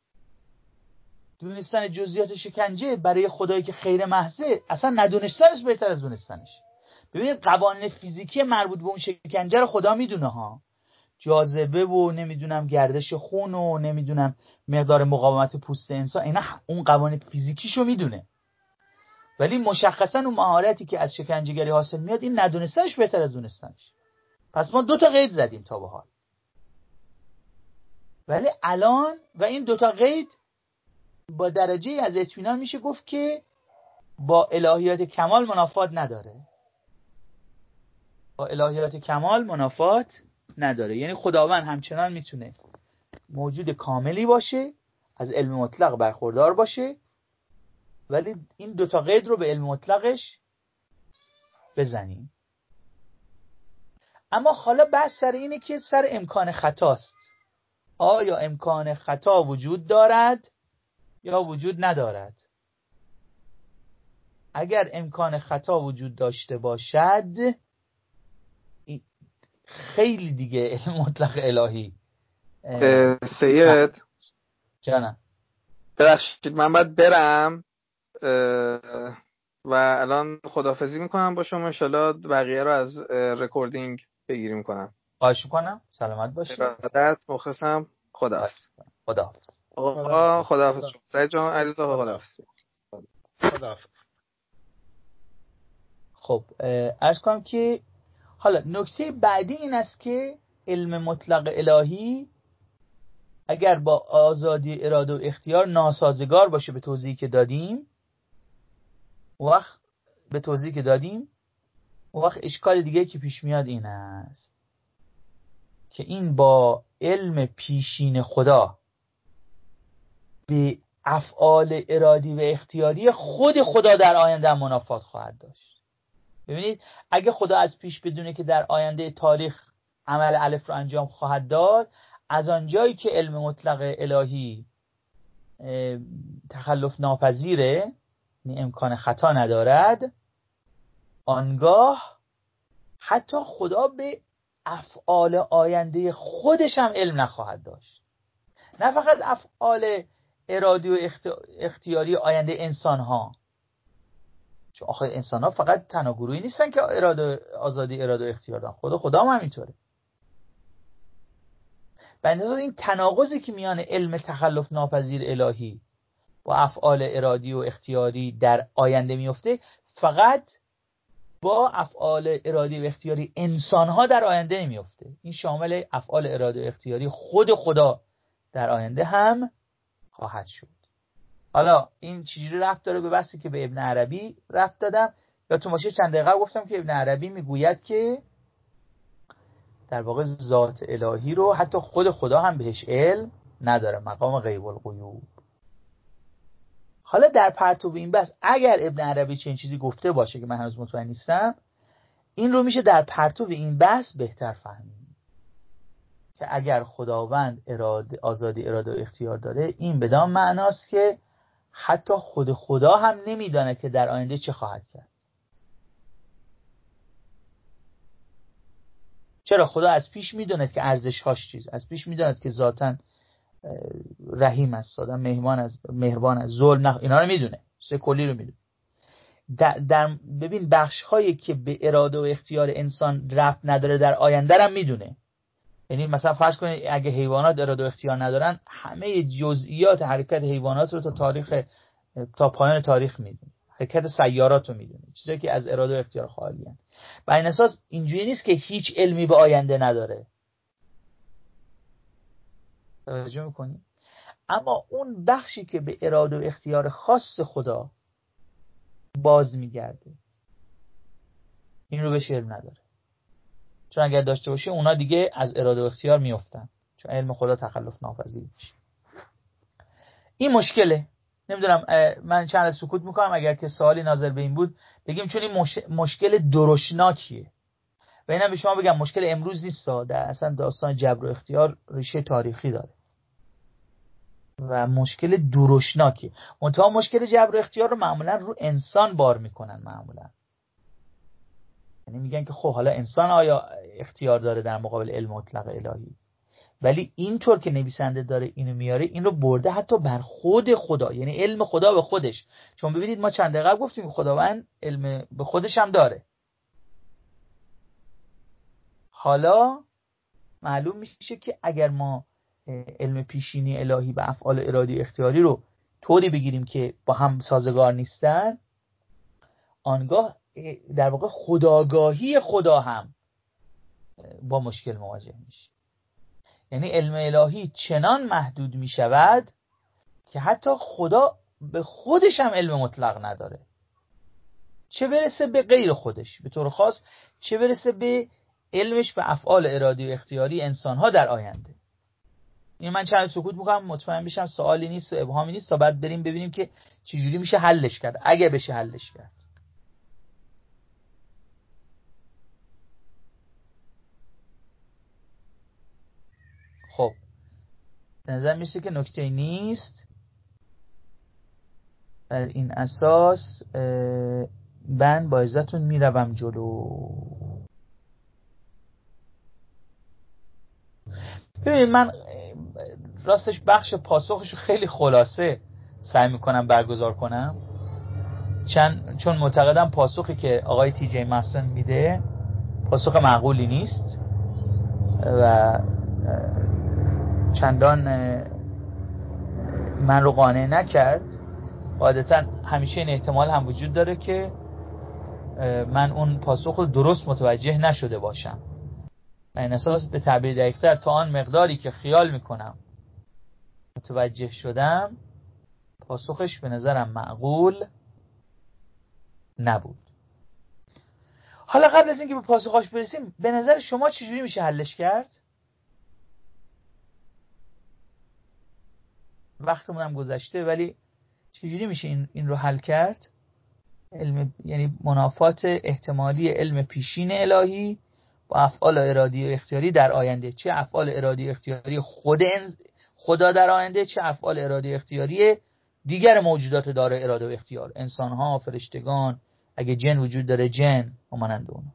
دونستن جزئیات شکنجه برای خدایی که خیر محضه، اصلا ندونستنش بهتر از دونستنش. ببینید قوانین فیزیکی مربوط به اون شکنجه رو خدا میدونه ها، جاذبه و نمیدونم گردش خون و نمیدونم مقدار مقاومت پوست انسان، اینا اون قوانین فیزیکیشو میدونه، ولی مشخصا اون مهارتی که از شکنجهگری حاصل میاد این ندونستنش بهتر از دونستنش. پس ما 2 تا قید زدیم تا به حال، ولی الان و این 2 تا قید با درجه از اطمینان میشه گفت که با الهیات کمال منافات نداره. با الهیات کمال منافات نداره. یعنی خداوند همچنان میتونه موجود کاملی باشه، از علم مطلق برخوردار باشه، ولی این 2 تا قید رو به علم مطلقش بزنیم. اما حالا بحث سر اینه که سر امکان خطاست. آیا امکان خطا وجود دارد یا وجود ندارد؟ اگر امکان خطا وجود داشته باشد خیلی دیگه علم مطلق الهی. سید جانم ببخشید من باید برم و الان خداحافظی میکنم با شما. انشالله بقیه رو از رکوردینگ بگیریم کنم. خواهش میکنم. سلامت باشید. ارادت مخلصم. خداحافظ. خداحافظ. آقا خداحافظ. سعید جان علیرضا خداحافظ. خداحافظ. خب عرض کنم که حالا نکته بعدی این است که علم مطلق الهی اگر با آزادی اراده و اختیار ناسازگار باشه به توضیحی که دادیم، وقت اشکال دیگه که پیش میاد این است که این با علم پیشین خدا به افعال ارادی و اختیاری خود خدا در آینده منافات خواهد داشت. ببینید اگه خدا از پیش بدونه که در آینده تاریخ عمل الف رو انجام خواهد داد، از آنجایی که علم مطلق الهی تخلف ناپذیره، یعنی امکان خطا ندارد، آنگاه حتی خدا به افعال آینده خودش هم علم نخواهد داشت. نه فقط افعال ارادی و اختیاری آینده انسان ها، چون آخر انسان ها فقط تناگروهی نیستن که آزادی اراده و اختیار دارن، خدا هم همینطوره. به اندازه این تناقضی که میان علم تخلف ناپذیر الهی با افعال ارادی و اختیاری در آینده میفته، فقط با افعال ارادی و اختیاری انسان ها در آینده نمیفته. این شامل افعال ارادی و اختیاری خود خدا در آینده هم خواهد شد. حالا این چجوری ربط داره به بحثی که به ابن عربی ربط دادم؟ یا تو ماشه چند دقیقه گفتم که ابن عربی میگوید که در واقع ذات الهی رو حتی خود خدا هم بهش علم نداره، مقام غیب الغیوب. حالا در پرتو این بحث اگر ابن عربی چنین چیزی گفته باشه که من هنوز مطمئن نیستم، این رو میشه در پرتو این بحث بهتر فهمید که اگر خداوند آزادی اراده و اختیار داره، این بدان معناست که حتی خود خدا هم نمیداند که در آینده چه خواهد کرد. چرا؟ خدا از پیش میداند که ارزش‌هاش چیز، از پیش میداند که ذاتاً رحیم است، آدم مهربان است، ظلم اینا رو میدونه، چیز کلی رو میدونه. در ببین بخش‌هایی که به اراده و اختیار انسان ربط نداره در آینده هم میدونه. یعنی مثلا فرض کنید اگه حیوانات اراده و اختیار ندارن، همه جزئیات حرکت حیوانات رو تا پایان تاریخ میدونه، حرکت سیارات رو میدونه، چیزایی که از اراده و اختیار خالی هستند. و این اساس اینجوری نیست که هیچ علمی به آینده نداره. توجه میکنی؟ اما اون بخشی که به اراده و اختیار خاص خدا باز میگرده، این رو بهش علم نداره، چون اگر داشته باشه اونا دیگه از اراده و اختیار میافتن، چون علم خدا تخلف ناپذیر میشه. این مشکله. نمیدونم، من چند سکوت میکنم، اگر که سوالی ناظر به این بود بگیم، چون این مشکل درشناکیه. و اینم به شما بگم مشکل امروز نیست، در اصلا داستان جبر و اختیار ریشه تاریخی داره و مشکل درشناکیه. منتها مشکل جبر و اختیار رو معمولا رو انسان بار میکنن معمولا. یعنی میگن که خب حالا انسان آیا اختیار داره در مقابل علم مطلق الهی؟ ولی اینطور که نویسنده داره اینو میاره، این رو برده حتی بر خود خدا، یعنی علم خدا به خودش. چون ببینید ما چند دقیقه گفتیم خداوند علم به خودش هم داره. حالا معلوم میشه که اگر ما علم پیشینی الهی و افعال ارادی اختیاری رو طوری بگیریم که با هم سازگار نیستن، آنگاه در واقع خودآگاهی خدا هم با مشکل مواجه میشه. یعنی علم الهی چنان محدود می شود که حتی خدا به خودش هم علم مطلق نداره، چه برسه به غیر خودش به طور خاص، چه برسه به علمش به افعال ارادی و اختیاری انسانها در آینده. این من چند سکوت میکنم مطمئن بشم سوالی نیست و ابهامی نیست، تا بعد بریم ببینیم که چجوری میشه حلش کرد، اگه بشه حلش کرد. خب نظر میشه که نکته نیست. بر این اساس من با عزتون میروم جلو. ببینید من راستش بخش پاسخش رو خیلی خلاصه سعی میکنم برگزار کنم، چون معتقدم پاسخی که آقای تی جی ماسون میده پاسخ معقولی نیست و چندان من رو قانع نکرد. عادتا همیشه این احتمال هم وجود داره که من اون پاسخ رو درست متوجه نشده باشم. من اساس به تعبیر دقیق‌تر تا آن مقداری که خیال میکنم متوجه شدم، پاسخش به نظرم معقول نبود. حالا قبل از اینکه به پاسخش برسیم، به نظر شما چجوری میشه حلش کرد؟ وقتمون هم گذشته، ولی چجوری میشه این رو حل کرد؟ علم یعنی منافات احتمالی علم پیشین الهی با افعال ارادی و اختیاری در آینده. چه افعال ارادی و اختیاری خدا در آینده، چه افعال ارادی و اختیاری دیگر موجودات داره اراده و اختیار، انسان‌ها، فرشتگان، اگه جن وجود داره جن و مانند اون.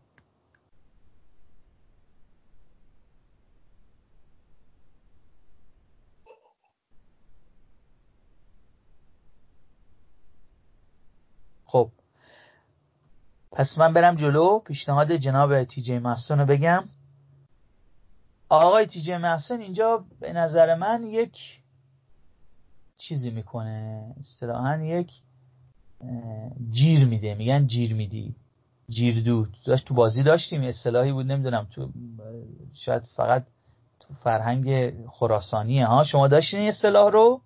خب پس من برم جلو، پیشنهاد جناب تی جی محسن رو بگم. آقای تی جی محسن اینجا به نظر من یک چیزی میکنه، اصطلاحاً یک جیر میده، میگن جیر میدی، جیردو تو بازی داشتیم، اصطلاحی بود نمیدونم تو شاید فقط تو فرهنگ خراسانیه ها، شما داشتین این اصطلاح رو؟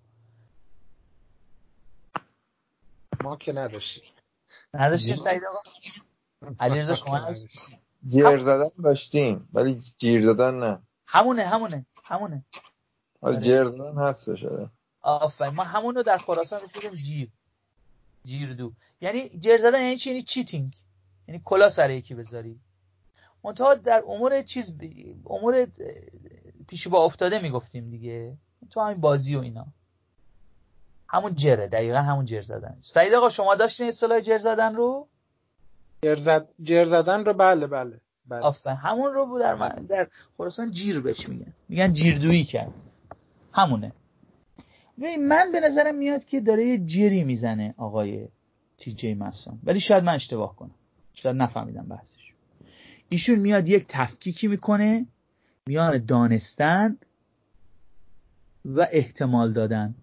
ما که نداشتیم. نداشتین سعید آقا؟ علیرضا شما نداشتین؟ جیر زدن داشتیم ولی جیر دادن نه. همونه آره جیر دادن هستش. آفرین، ما همون رو در خراسان میگیم جیردو. یعنی جر زدن یعنی چی؟ یعنی چیتینگ، یعنی کلا سر یکی بذاری. منتها در امور پیش با افتاده میگفتیم دیگه، تو همین بازی و اینا همون جره، دقیقا همون جر زدن. سعید آقا شما داشتین اصطلاح جر زدن رو؟ جر زدن رو بله. آفرین، همون رو در خراسان جیر بهش میگن جیردویی کرد، همونه. من به نظرم میاد که داره یه جری میزنه آقای تی جی محسن، ولی شاید من اشتباه کنم، شاید نفهمیدم بحثش. ایشون میاد یک تفکیکی میکنه میان دانستن و احتمال دادن.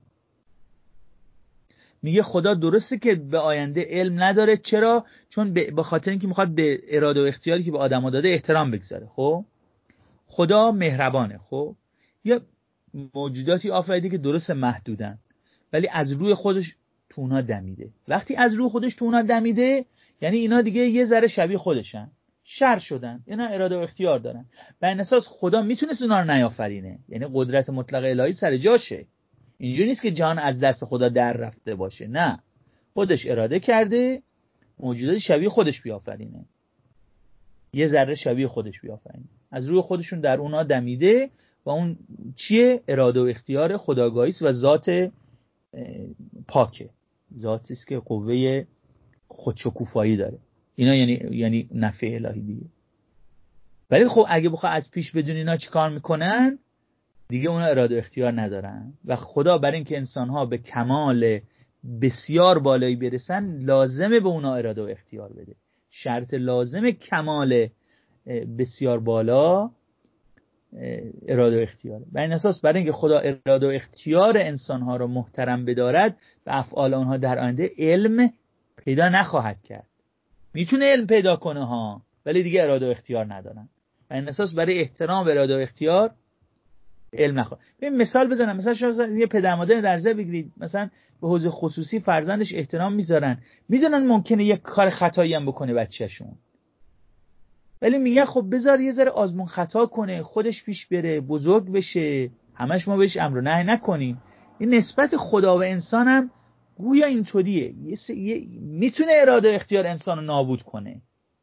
میگه خدا درسته که به آینده علم نداره. چرا؟ چون به خاطر اینکه میخواد به اراده و اختیاری که به آدما داده احترام بگذاره. خب خدا مهربانه، خب یا موجوداتی آفریده که درست محدودن ولی از روی خودش تو اونها دمیده. وقتی از روی خودش تو اونها دمیده یعنی اینا دیگه یه ذره شبیه خودشن، شر شدن، اینا اراده و اختیار دارن. بر این اساس خدا میتونست اونا رو نیافرینه، یعنی قدرت مطلق الهی سر جاشه. اینجوری نیست که جهان از دست خدا در رفته باشه، نه، خودش اراده کرده موجودات شبیه خودش بیافرینه، یه ذره شبیه خودش بیافرینه، از روی خودشون در اونها دمیده و اون چیه؟ اراده و اختیار خداگاهی است و ذات پاکه، ذاتی است که قوه خودشکوفایی داره. اینا یعنی نفع الهی دیگه. ولی خب اگه بخواه از پیش بدون اینا چیکار میکنن دیگه، اونا اراده و اختیار ندارن و خدا برای اینکه انسانها به کمال بسیار بالایی برسن لازمه به اونا اراده و اختیار بده. شرط لازم کمال بسیار بالا اراده و اختیاره. بر این اساس برای اینکه خدا اراده و اختیار انسانها رو محترم بدارد به افعال آنها در آینده علم پیدا نخواهد کرد. میتونه علم پیدا کنه ها، ولی دیگه اراده و اختیار ندارن. بر این اساس برای احترام به اراده و اختیار علم نخواهد. ببین مثال بزنم، مثلا شما یه پدر مادر در نظر بگیرید، مثلا به حوزه خصوصی فرزندش احترام میذارن، میدونن ممکنه یک کار خطایی هم بکنه بچه‌شون، ولی میگه خب بذار یه ذره آزمون خطا کنه، خودش پیش بره، بزرگ بشه، همش ما بهش امر و نهی نکنیم. این نسبت خدا و انسان هم گویا اینطوریه، میتونه اراده و اختیار انسان رو نابود کنه،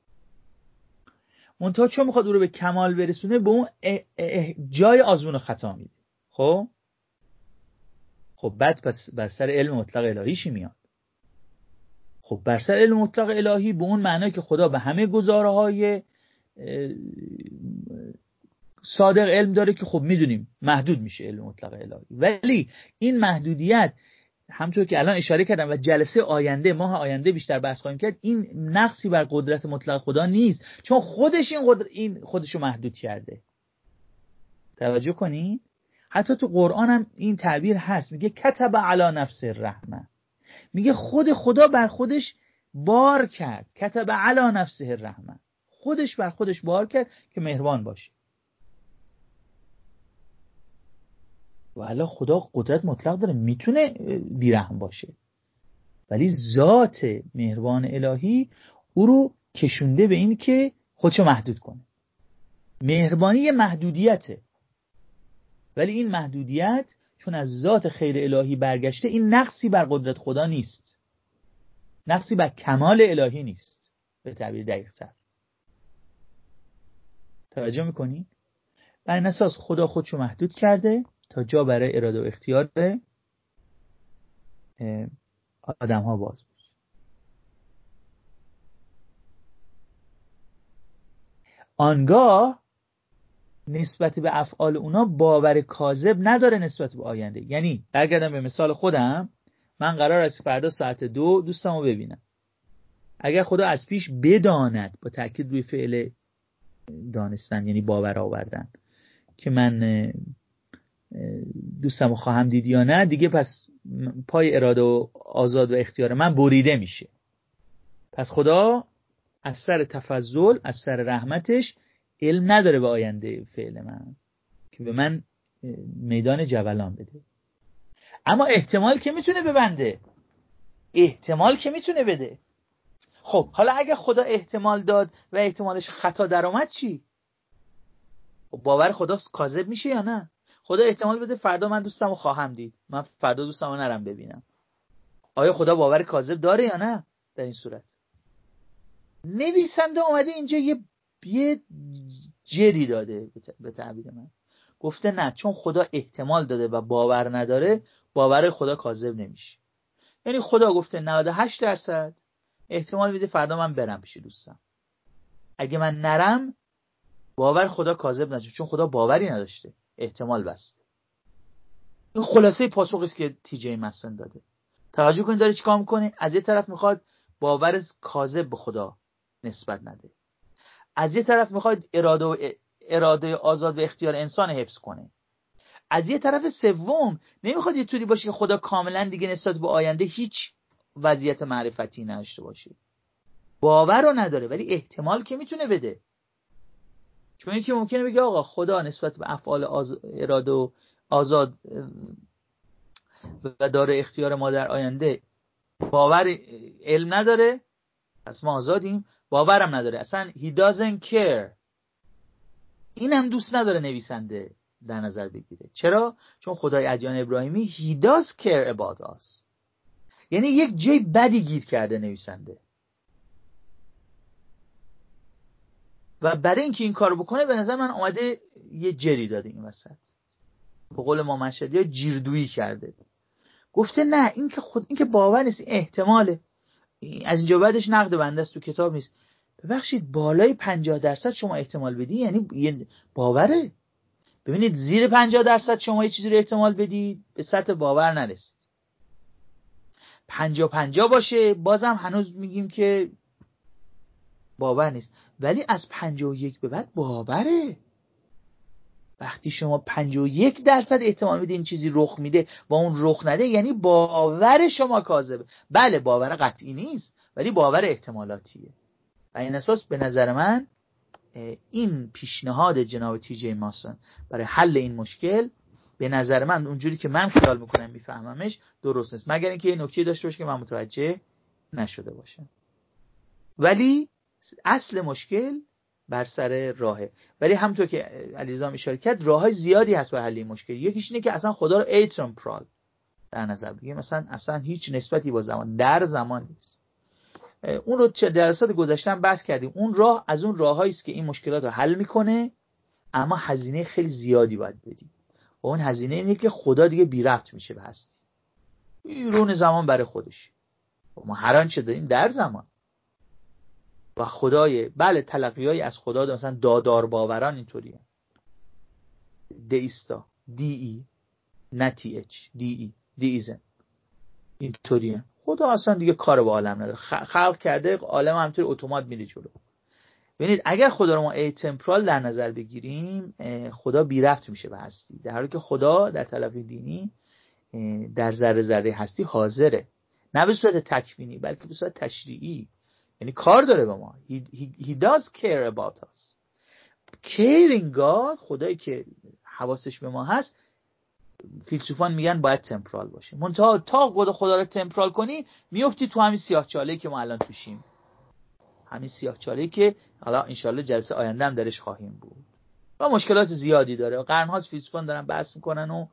منتها چون میخواد او رو به کمال برسونه به اون جای آزمون و خطا میده. خب بعد پس بر سر علم مطلق الهیشی میاد. خب بر سر علم مطلق الهی به اون معنی که خدا به همه گزاره‌های صادق علم داره که خب میدونیم محدود میشه علم مطلق الهی، ولی این محدودیت همونطور که الان اشاره کردم و جلسه آینده ماه آینده بیشتر بحث خواهیم کرد، این نقصی بر قدرت مطلق خدا نیست، چون خودش این خودشو محدود کرده. توجه کنین حتی تو قرآن هم این تعبیر هست، میگه کتب علی نفس الرحمه، میگه خود خدا بر خودش بار کرد، کتب علی نفسه الرحمه، خودش بر خودش بار کرد که مهربان باشه. و الان خدا قدرت مطلق داره، میتونه بیرحم باشه، ولی ذات مهربان الهی او رو کشونده به این که خودشو محدود کنه. مهربانی یه محدودیته، ولی این محدودیت چون از ذات خیر الهی برگشته، این نقصی بر قدرت خدا نیست، نقصی بر کمال الهی نیست به تعبیر دقیق تر. توجه میکنی؟ بر این اساس خدا خودشو محدود کرده تا جا برای اراده و اختیار آدم ها باز بود. آنگاه نسبت به افعال اونا باور کاذب نداره نسبت به آینده. یعنی برگردم به مثال خودم، من قرار است فردا ساعت 2 دوستمو ببینم. اگر خدا از پیش بداند، با تاکید روی فعل دانستن یعنی باور آوردن، که من دوستمو خواهم دید یا نه، دیگه پس پای اراده و آزاد و اختیار من بریده میشه. پس خدا از سر تفضل، از سر رحمتش علم نداره به آینده فعل من که به من میدان جولان بده. اما احتمال که میتونه ببنده، احتمال که میتونه بده. خب حالا اگه خدا احتمال داد و احتمالش خطا در اومد چی؟ باور خدا کاذب میشه یا نه؟ خدا احتمال بده فردا من دوستمو خواهم دید، من فردا دوستمو نرم ببینم. آیا خدا باور کاذب داره یا نه در این صورت؟ نویسنده اومده اینجا یه جری داده به تعبیر من، گفته نه، چون خدا احتمال داده و باور نداره، باور خدا کاذب نمیشه. یعنی خدا گفته 98% احتمال میده فردا من برم پیش دوستم. اگه من نرم، باور خدا کاذب نشه، چون خدا باوری نداشته، احتمال بسته. این خلاصه پاسخی است که تی جی ماسن داده. توجه کنید داره چیکار میکنه؟ از یه طرف میخواد باور کاذب به خدا نسبت نده، از یه طرف میخواد اراده آزاد و اختیار انسان حفظ کنه، از یه طرف سوم نمیخواد یه طوری باشه که خدا کاملا دیگه نسبت به آینده هیچ وضعیت معرفتی نداشته باشه. باور رو نداره ولی احتمال که میتونه بده. چون اینکه ممکنه بگه آقا خدا نسبت به افعال اراده و آزاد و داره اختیار ما در آینده باور علم نداره، پس ما آزادیم. باورم نداره، اصلا he doesn't care. این هم دوست نداره نویسنده در نظر بگیره. چرا؟ چون خدای ادیان ابراهیمی he does care about us. یعنی یک جای بدی گیر کرده نویسنده و برای اینکه این کارو بکنه به نظر من اومده یه جری داده این وسط، به قول ما مشهدی‌ها جیردویی کرده. گفته نه، این که باور نیست، احتماله. از اینجا بعدش نقد بنده است، تو کتاب نیست. ببخشید بالای 50% شما احتمال بدی یعنی یه باوره. ببینید زیر 50% شما یه چیزی رو احتمال بدید به سطح باور نرسید. 50-50 باشه بازم هنوز میگیم که باور نیست. ولی از 51 به بعد باوره. وقتی شما 51% احتمال میده این چیزی رخ میده و اون رخ نده، یعنی باور شما کاذبه. بله باور قطعی نیست ولی باور احتمالاتیه. و این اساس به نظر من این پیشنهاد جناب تی جی ماسن برای حل این مشکل به نظر من اونجوری که من خیال میکنم میفهممش درست نیست، مگر اینکه یه نکته داشته باشه که من متوجه نشده باشم. ولی اصل مشکل بر سر راهه. ولی همونطور که علیرضا اشاره کرد راههای زیادی هست برای حل این مشکل. یکیش اینه که اصلا خدا رو ایتمپرال در نظر بگیریم، اصلا هیچ نسبتی با زمان در زمان نیست. اون رو چه جلسات گذشته هم بحث کردیم. اون راه از اون راههایی است که این مشکلات رو حل میکنه، اما هزینه خیلی زیادی باید بدیم. و اون هزینه اینه که خدا دیگه بی ربط میشه به هستی، رون زمان برای خودش. ما هر آنچه داریم در زمان و خدای بله تلقیایی از خدا داریم. مثلا دادار باوران اینطوریه، دیستا دی نه تی اچ دی دیزم اینطوریه. خدا اصلا دیگه کار با عالم نداره، خلق کرده عالم همینطوری اتومات میره جلو. ببینید اگر خدا رو ما ایتمپرال در نظر بگیریم خدا بی ربط میشه به هستی، در حالی که خدا در تلقی دینی در ذره ذره هستی حاضره، نه به صورت تکوینی بلکه به صورت تشریعی. یعنی کار داره با ما. he does care about us. caring God، خدایی که حواسش به ما هست، فیلسوفان میگن باید تمپرال باشه. منتها تا خدا رو تمپرال کنی میفتی تو همین سیاه‌چاله‌ای که ما الان توشیم، همین سیاه‌چاله‌ای که حالا انشالله جلسه آینده هم درش خواهیم بود و مشکلات زیادی داره. قرن‌هاست فیلسوفان دارن بحث میکنن و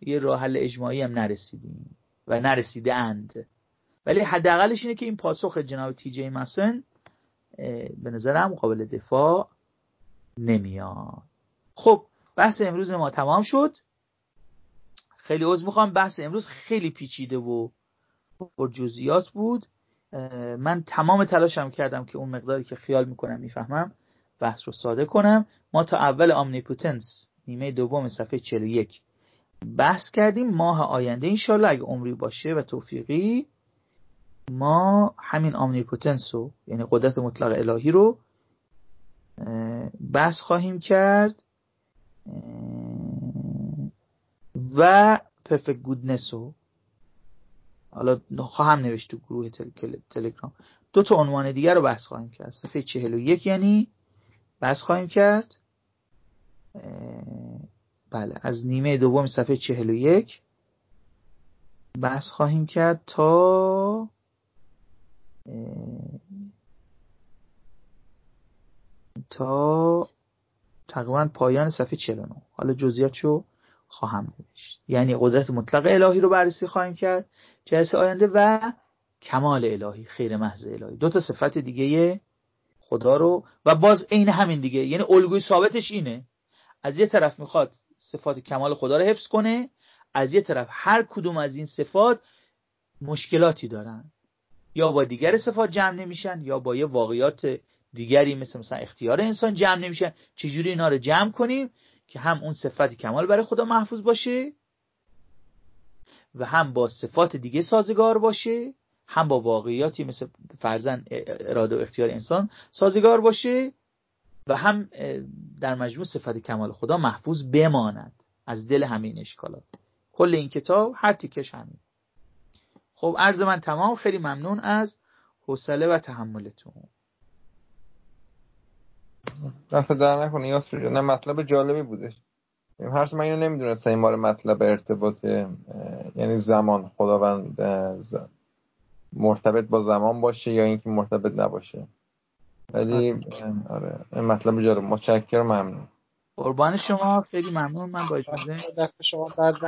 یه راه حل اجماعی هم نرسیدیم و نرسیده اند، ولی حداقلش اینه که این پاسخ جناب تی جی ماسن به نظرم قابل دفاع نمیاد. خب بحث امروز ما تمام شد. خیلی عذر میخوام، بحث امروز خیلی پیچیده و پر جزئیات بود. من تمام تلاشم کردم که اون مقداری که خیال میکنم میفهمم بحث رو ساده کنم. ما تا اول آمنیپوتنس نیمه دوم صفحه 41 بحث کردیم. ماه آینده انشالله اگه عمری باشه و توفیقی ما همین آمنیپوتنس رو، یعنی قدرت مطلق الهی رو بحث خواهیم کرد و پرفکت گودنس رو حالا خواهم نوشت تو گروه تلگرام. 2 تا عنوان دیگر رو بحث خواهیم کرد. صفحه 41 یعنی بحث خواهیم کرد بله از نیمه دوم صفحه 41 بحث خواهیم کرد تا تقریبا پایان صفحه 49. حالا جزئیاتشو خواهم نوشت. یعنی قدرت مطلق الهی رو بررسی خواهیم کرد جلسه آینده و کمال الهی، خیر محض الهی، 2 تا صفت دیگه خدا رو، و باز عین همین دیگه، یعنی الگوی ثابتش اینه. از یه طرف میخواد صفات کمال خدا رو حفظ کنه، از یه طرف هر کدوم از این صفات مشکلاتی دارن، یا با دیگر صفات جمع نمیشن یا با یه واقعیات دیگری مثلا اختیار انسان جمع نمیشن. چجوری اینا رو جمع کنیم که هم اون صفت کمال برای خدا محفوظ باشه و هم با صفات دیگه سازگار باشه، هم با واقعیاتی مثل فرضاً اراده و اختیار انسان سازگار باشه و هم در مجموع صفت کمال خدا محفوظ بماند از دل همین اشکالات. کل این کتاب هر تیکش همین. خب عرض من تمام. خیلی ممنون از حوصله و تحملتون. دست در نکنه یاسر جان، نه مطلب جالبی بودش. هر من اینو نمیدونستم این باره مطلب ارتباط یعنی زمان خداوند مرتبط با زمان باشه یا اینکه مرتبط نباشه، ولی آره این مطلب جالب. متشکرم، ممنون. قربان شما، خیلی ممنون. من با اجازه دست شما درد